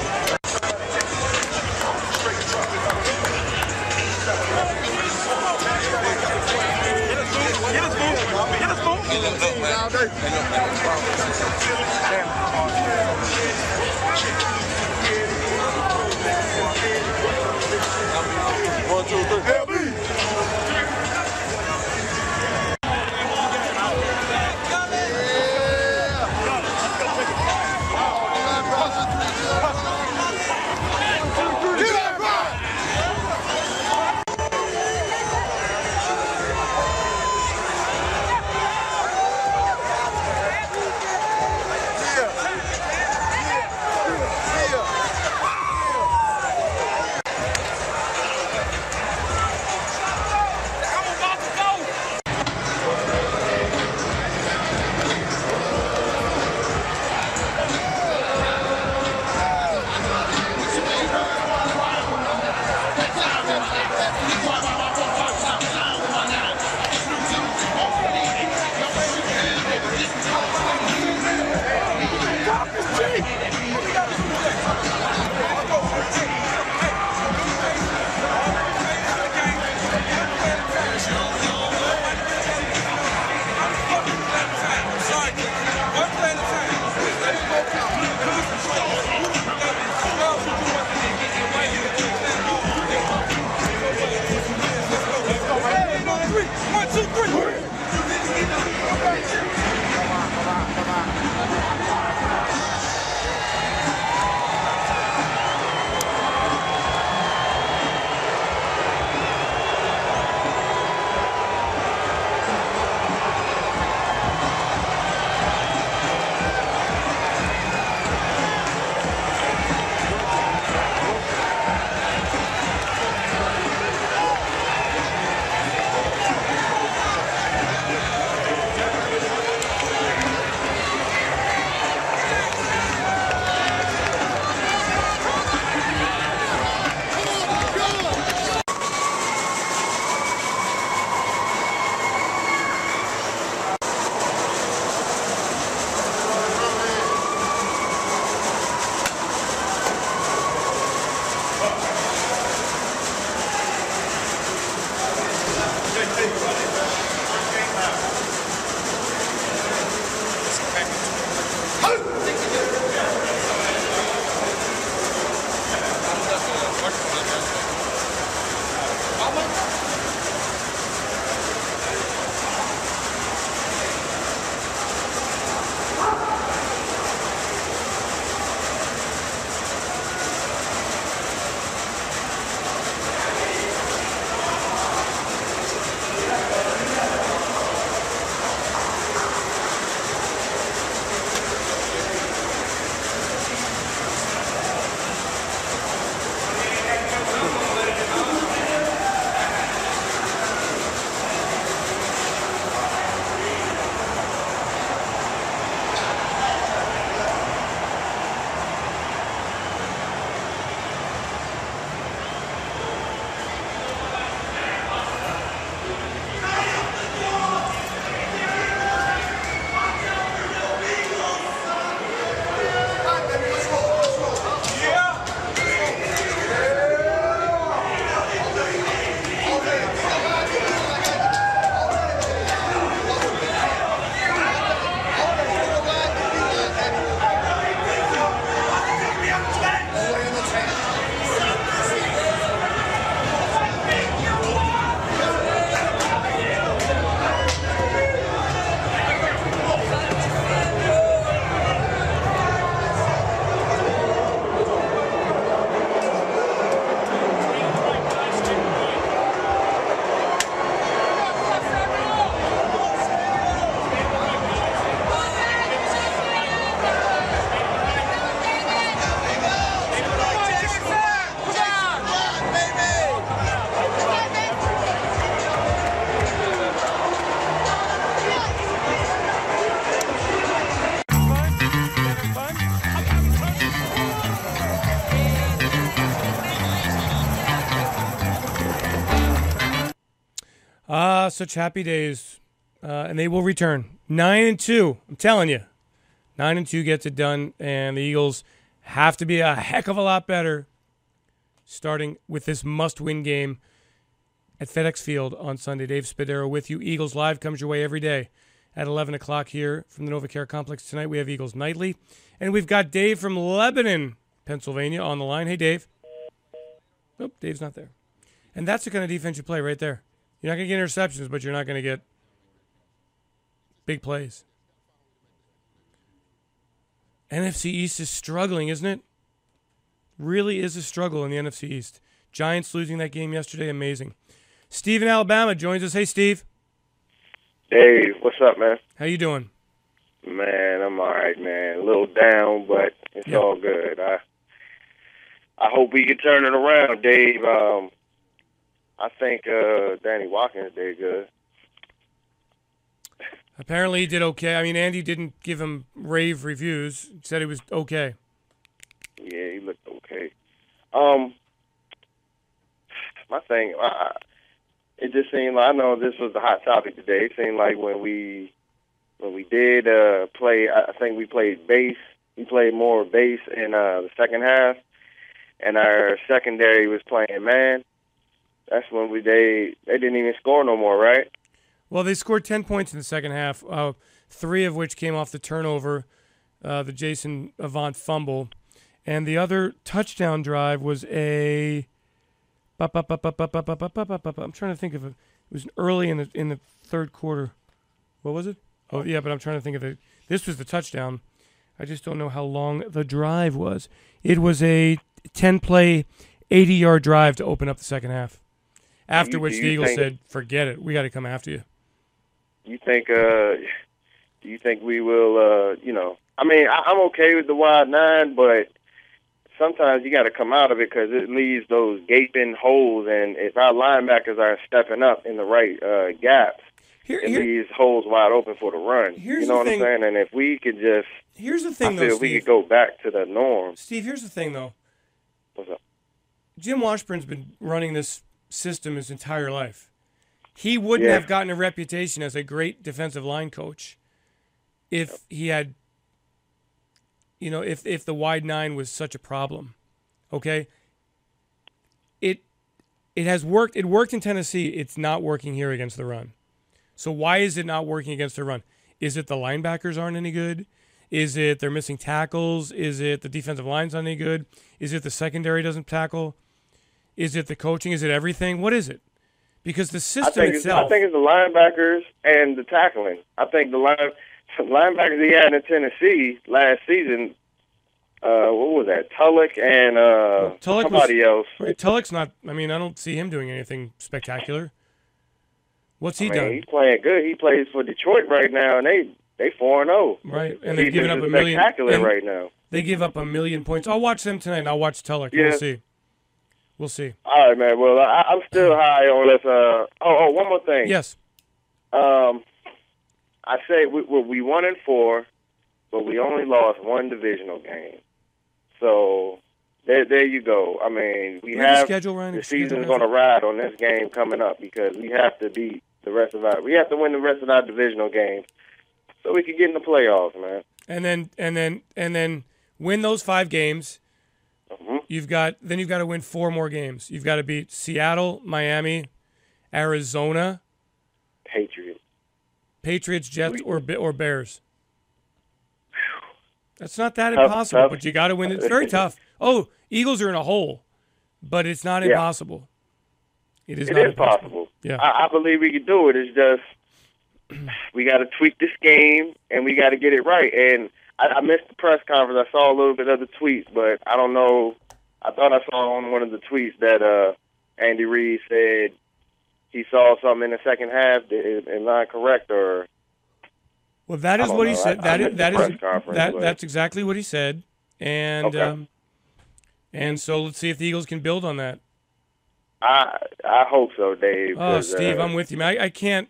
One, two, three. Such happy days. And they will return. 9-2. I'm telling you. 9-2 gets it done, and the Eagles have to be a heck of a lot better starting with this must-win game at FedEx Field on Sunday. Dave Spadaro with you. Eagles Live comes your way every day at 11 o'clock here from the NovaCare Complex. Tonight we have Eagles Nightly, and we've got Dave from Lebanon, Pennsylvania on the line. Hey, Dave. Nope, Dave's not there. And that's the kind of defense you play right there. You're not going to get interceptions, but you're not going to get big plays. NFC East is struggling, isn't it? Really is a struggle in the NFC East. Giants losing that game yesterday, amazing. Steve in Alabama joins us. Hey, Steve. Hey, what's up, man? How you doing? Man, I'm all right, man. A little down, but it's all good. I hope we can turn it around, Dave. I think Danny Watkins did good. Apparently he did okay. I mean, Andy didn't give him rave reviews. He said he was okay. Yeah, he looked okay. My thing, it just seemed like, I know this was the hot topic today. It seemed like when we did play, I think we played base. We played more base in the second half, and our secondary was playing man. That's when they didn't even score no more, right? Well, they scored 10 points in the second half, 3 of which came off the turnover, the Jason Avant fumble. And the other touchdown drive was a... I'm trying to think of it. It was early in the third quarter. What was it? Oh, yeah, but I'm trying to think of it. This was the touchdown. I just don't know how long the drive was. It was a 10-play, 80-yard drive to open up the second half. After which the Eagles said, forget it. We got to come after you. You think? Do you think we will? I mean, I'm okay with the wide 9, but sometimes you got to come out of it because it leaves those gaping holes. And if our linebackers are stepping up in the right gaps, it leaves holes wide open for the run. You know what I'm saying? And if we could just, here's the thing, I feel we could go back to the norm. Steve, here's the thing, though. What's up? Jim Washburn's been running this system his entire life. He wouldn't have gotten a reputation as a great defensive line coach if he had, if the wide 9 was such a problem. Okay? It has worked. It worked in Tennessee. It's not working here against the run. So why is it not working against the run? Is it the linebackers aren't any good? Is it they're missing tackles? Is it the defensive line's not any good? Is it the secondary doesn't tackle? Is it the coaching? Is it everything? What is it? Because the system itself... I think it's the linebackers and the tackling. I think the linebackers he had in Tennessee last season, what was that, Tulloch and somebody else. Tulloch's not... I mean, I don't see him doing anything spectacular. What's he done? He's playing good. He plays for Detroit right now, and they 4-0. Right, and they've given up a million... Spectacular right now. They give up a million points. I'll watch them tonight, and I'll watch Tulloch. Yeah. We'll see. We'll see. All right, man. Well, I'm still high on this. One more thing. Yes. I say we 1-4, but we only lost one divisional game. So there you go. I mean, we have the season's going to ride on this game coming up because we have to beat the rest of we have to win the rest of our divisional games so we can get in the playoffs, man. And then win those 5 games. Mm-hmm. You've got to win 4 more games. You've got to beat Seattle, Miami, Arizona, Patriots, Jets, or Bears. That's not that impossible, but you got to win. It's very tough. Oh, Eagles are in a hole, but it's not impossible. It is possible. Yeah, I believe we can do it. It's just we got to tweak this game and we got to get it right. And I missed the press conference. I saw a little bit of the tweets, but I don't know. I thought I saw on one of the tweets that Andy Reid said he saw something in the second half. Is not correct, or? Well, that is what he said. That's exactly what he said, and and so let's see if the Eagles can build on that. I hope so, Dave. Oh, Steve, I'm with you, man. I can't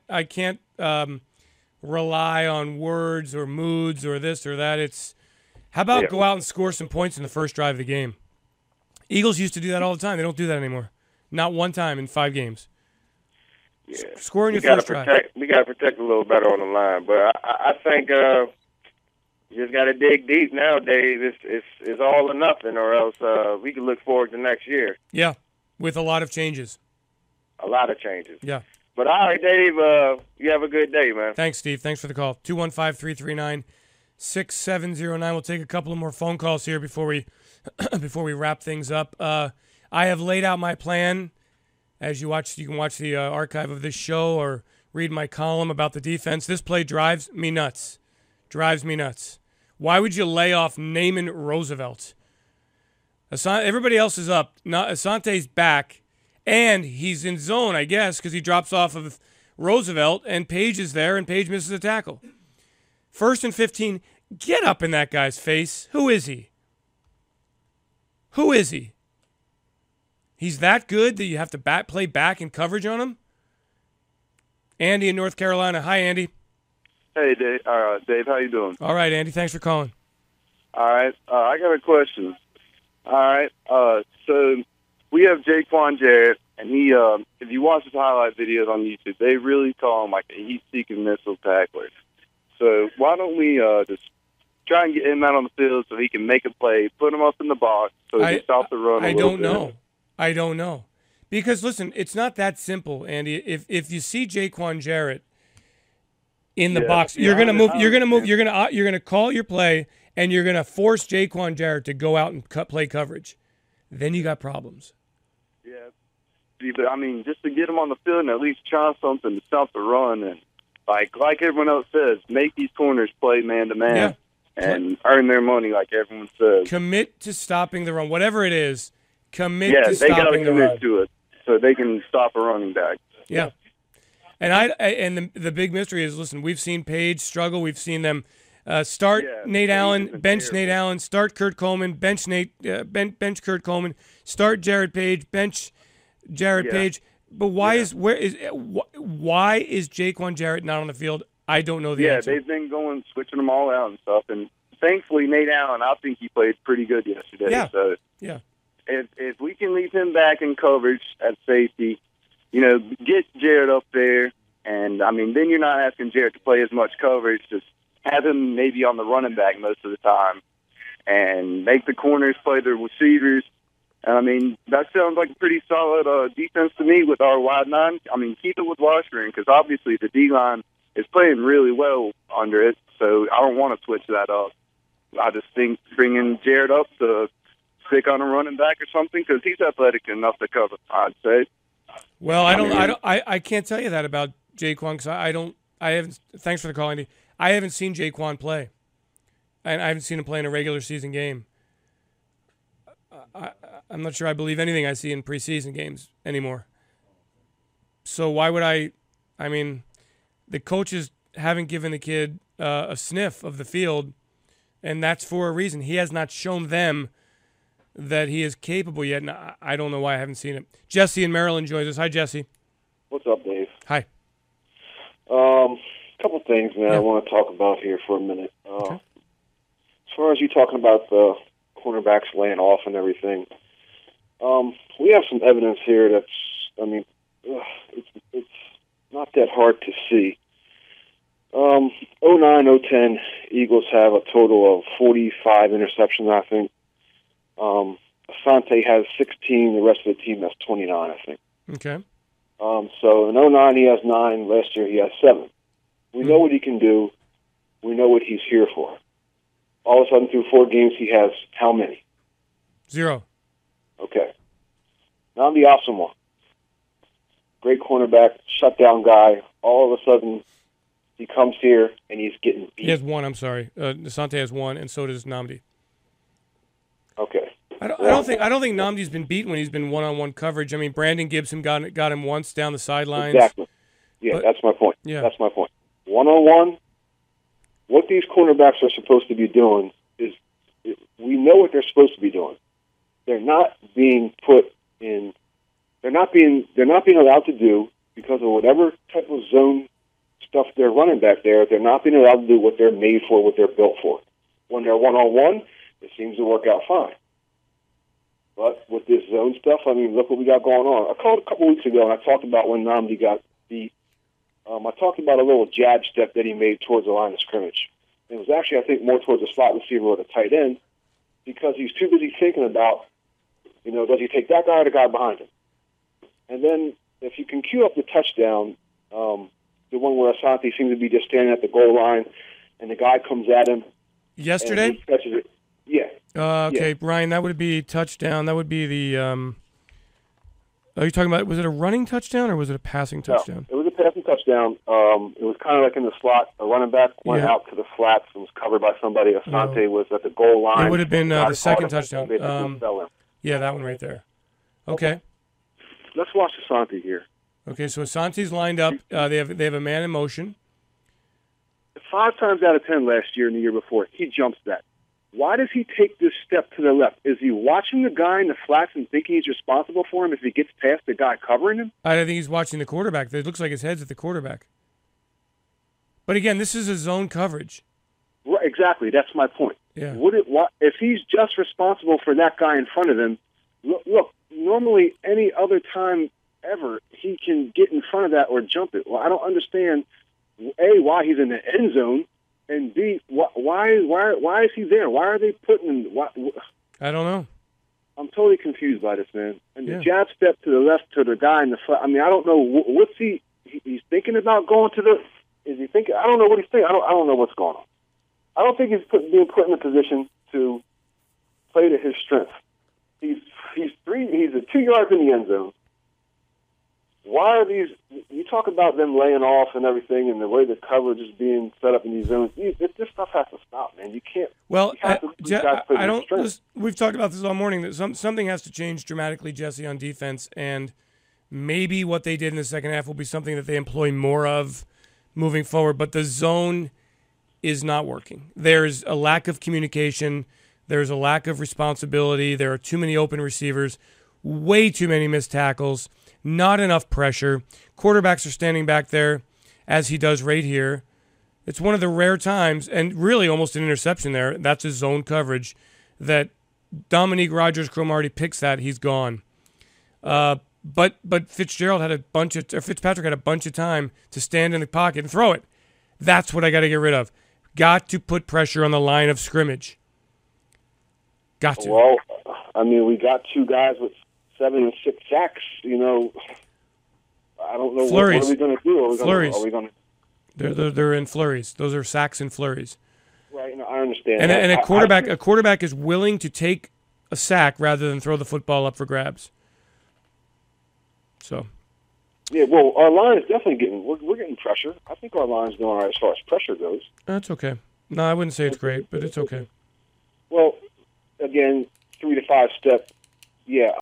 rely on words or moods or this or that. It's how about go out and score some points in the first drive of the game? Eagles used to do that all the time. They don't do that anymore. Not one time in 5 games. Scoring your first drive. We got to protect a little better on the line. But I think you just got to dig deep nowadays. It's all or nothing, or else we can look forward to next year. Yeah, with a lot of changes. A lot of changes. Yeah. But all right, Dave, you have a good day, man. Thanks, Steve. Thanks for the call. 215-339-6709. We'll take a couple of more phone calls here before we wrap things up. I have laid out my plan. As you can watch the archive of this show or read my column about the defense. This play drives me nuts. Why would you lay off Naaman Roosevelt? Everybody else is up. Asante's back, and he's in zone, I guess, because he drops off of Roosevelt, and Page is there, and Page misses a tackle. 1st and 15. Get up in that guy's face. Who is he? He's that good that you have to play back in coverage on him? Andy in North Carolina. Hi, Andy. Hey, Dave. Dave, how you doing? All right, Andy. Thanks for calling. All right. I got a question. All right. So we have Jaquan Jarrett, and he, if you watch his highlight videos on YouTube, they really call him like a heat-seeking missile tackler. So why don't we just try and get him out on the field so he can make a play, put him up in the box so he can stop the run I don't know. Because, listen, it's not that simple, Andy. If you see Jaquan Jarrett in the box, you're going to move. You're going to call your play, and you're going to force Jaquan Jarrett to go out and play coverage. Then you got problems. Yeah, but I mean, just to get him on the field and at least try something to stop the run, and like everyone else says, make these corners play man to man and earn their money, like everyone says. Commit to stopping the run, whatever it is. Commit to they got to stopping the run. commit to it so they can stop a running back. Yeah. And the big mystery is, listen, we've seen Page struggle. We've seen them start Nate Allen, bench Nate Allen, start Kurt Coleman, bench Kurt Coleman, start Jared Page, bench Jared Page. But why is Jaquan Jarrett not on the field? I don't know the answer. Yeah, they've been switching them all out and stuff. And thankfully, Nate Allen, I think he played pretty good yesterday. Yeah. So yeah. If we can leave him back in coverage at safety, get Jared up there, and, I mean, then you're not asking Jared to play as much coverage. Just have him maybe on the running back most of the time and make the corners play the receivers. And, I mean, that sounds like a pretty solid defense to me with our wide nine. I mean, keep it with Washburn because, obviously, the D-line is playing really well under it, so I don't want to switch that up. I just think bringing Jared up to stick on a running back or something because he's athletic enough to cover, I'd say. Well, I can't tell you that about Jaquan because I haven't. Thanks for the call, Andy. I haven't seen Jaquan play, and I haven't seen him play in a regular season game. I'm not sure I believe anything I see in preseason games anymore. So why would I? I mean, the coaches haven't given the kid a sniff of the field, and that's for a reason. He has not shown them that he is capable yet, and I don't know why I haven't seen it. Jesse in Maryland joins us. Hi, Jesse. What's up, Dave? Hi. Couple things, man, I want to talk about here for a minute. As far as you talking about the cornerbacks laying off and everything, we have some evidence here that's, I mean, it's not that hard to see. 09-010 Eagles have a total of 45 interceptions, I think. Asante has 16. The rest of the team has 29, I think. Okay. So in 09 he has 9. Last year he has 7. We know what he can do. We know what he's here for. All of a sudden, through 4 games, he has how many? 0. Okay. Nnamdi Asomugha, great cornerback, shutdown guy. All of a sudden, he comes here and he's getting beat. He has 1. I'm sorry. Asante has 1, and so does Nnamdi. Okay. I don't think Nnamdi's been beat when he's been one-on-one coverage. I mean, Brandon Gibson got him once down the sidelines. Exactly. Yeah, that's my point. Yeah. That's my point. One-on-one, what these cornerbacks are supposed to be doing is, we know what they're supposed to be doing. They're not being put in. They're not being allowed to do because of whatever type of zone stuff they're running back there. They're not being allowed to do what they're made for, what they're built for. When they're one-on-one, it seems to work out fine. But with this zone stuff, I mean, look what we got going on. I called a couple weeks ago and I talked about when Nnamdi got beat, I talked about a little jab step that he made towards the line of scrimmage. It was actually, I think, more towards a slot receiver or the tight end because he's too busy thinking about, does he take that guy or the guy behind him? And then if you can cue up the touchdown, the one where Asante seems to be just standing at the goal line and the guy comes at him. Yesterday? And he catches it. Yeah. Okay, yeah. Brian, that would be touchdown. That would be the are you talking about, was it a running touchdown or was it a passing touchdown? No, it was a passing touchdown. It was kind of like in the slot. A running back went out to the flats and was covered by somebody. Asante was at the goal line. It would have been the second touchdown. Yeah, that one right there. Okay. Let's watch Asante here. Okay, so Asante's lined up. They have a man in motion. 5 times out of 10 last year and the year before, he jumps that. Why does he take this step to the left? Is he watching the guy in the flats and thinking he's responsible for him if he gets past the guy covering him? I think he's watching the quarterback. It looks like his head's at the quarterback. But again, this is a zone coverage. Right, exactly. That's my point. Yeah. If he's just responsible for that guy in front of him, look, normally any other time ever, he can get in front of that or jump it. Well, I don't understand, A, why he's in the end zone, and B, why is he there? Why are they putting him? I don't know. I'm totally confused by this, man. And the jab step to the left to the guy in the front. I mean, I don't know what's he's thinking about going to the. Is he thinking? I don't know what he's thinking. I don't know what's going on. I don't think he's being put in a position to play to his strength. He's 2 yards in the end zone. Why are these? You talk about them laying off and everything, and the way the coverage is being set up in these zones. This stuff has to stop, man. You can't. Well, I don't. We've talked about this all morning. That something has to change dramatically, Jesse, on defense, and maybe what they did in the second half will be something that they employ more of moving forward. But the zone is not working. There's a lack of communication. There's a lack of responsibility. There are too many open receivers. Way too many missed tackles. Not enough pressure. Quarterbacks are standing back there, as he does right here. It's one of the rare times, and really almost an interception there. That's his zone coverage. That Dominique Rodgers-Cromartie picks that, he's gone. But Fitzpatrick had a bunch of time to stand in the pocket and throw it. That's what I got to get rid of. Got to put pressure on the line of scrimmage. Got to. Well, I mean, we got 2 guys with 7 and 6 sacks. I don't know what are we going to do. Flurries. Are we going to? They're in flurries. Those are sacks and flurries. Right. No, I understand. And a quarterback is willing to take a sack rather than throw the football up for grabs. So. Yeah. Well, our line is definitely we're getting pressure. I think our line's doing all right as far as pressure goes. That's okay. No, I wouldn't say it's great, but it's okay. Well, again, 3 to 5 step. Yeah.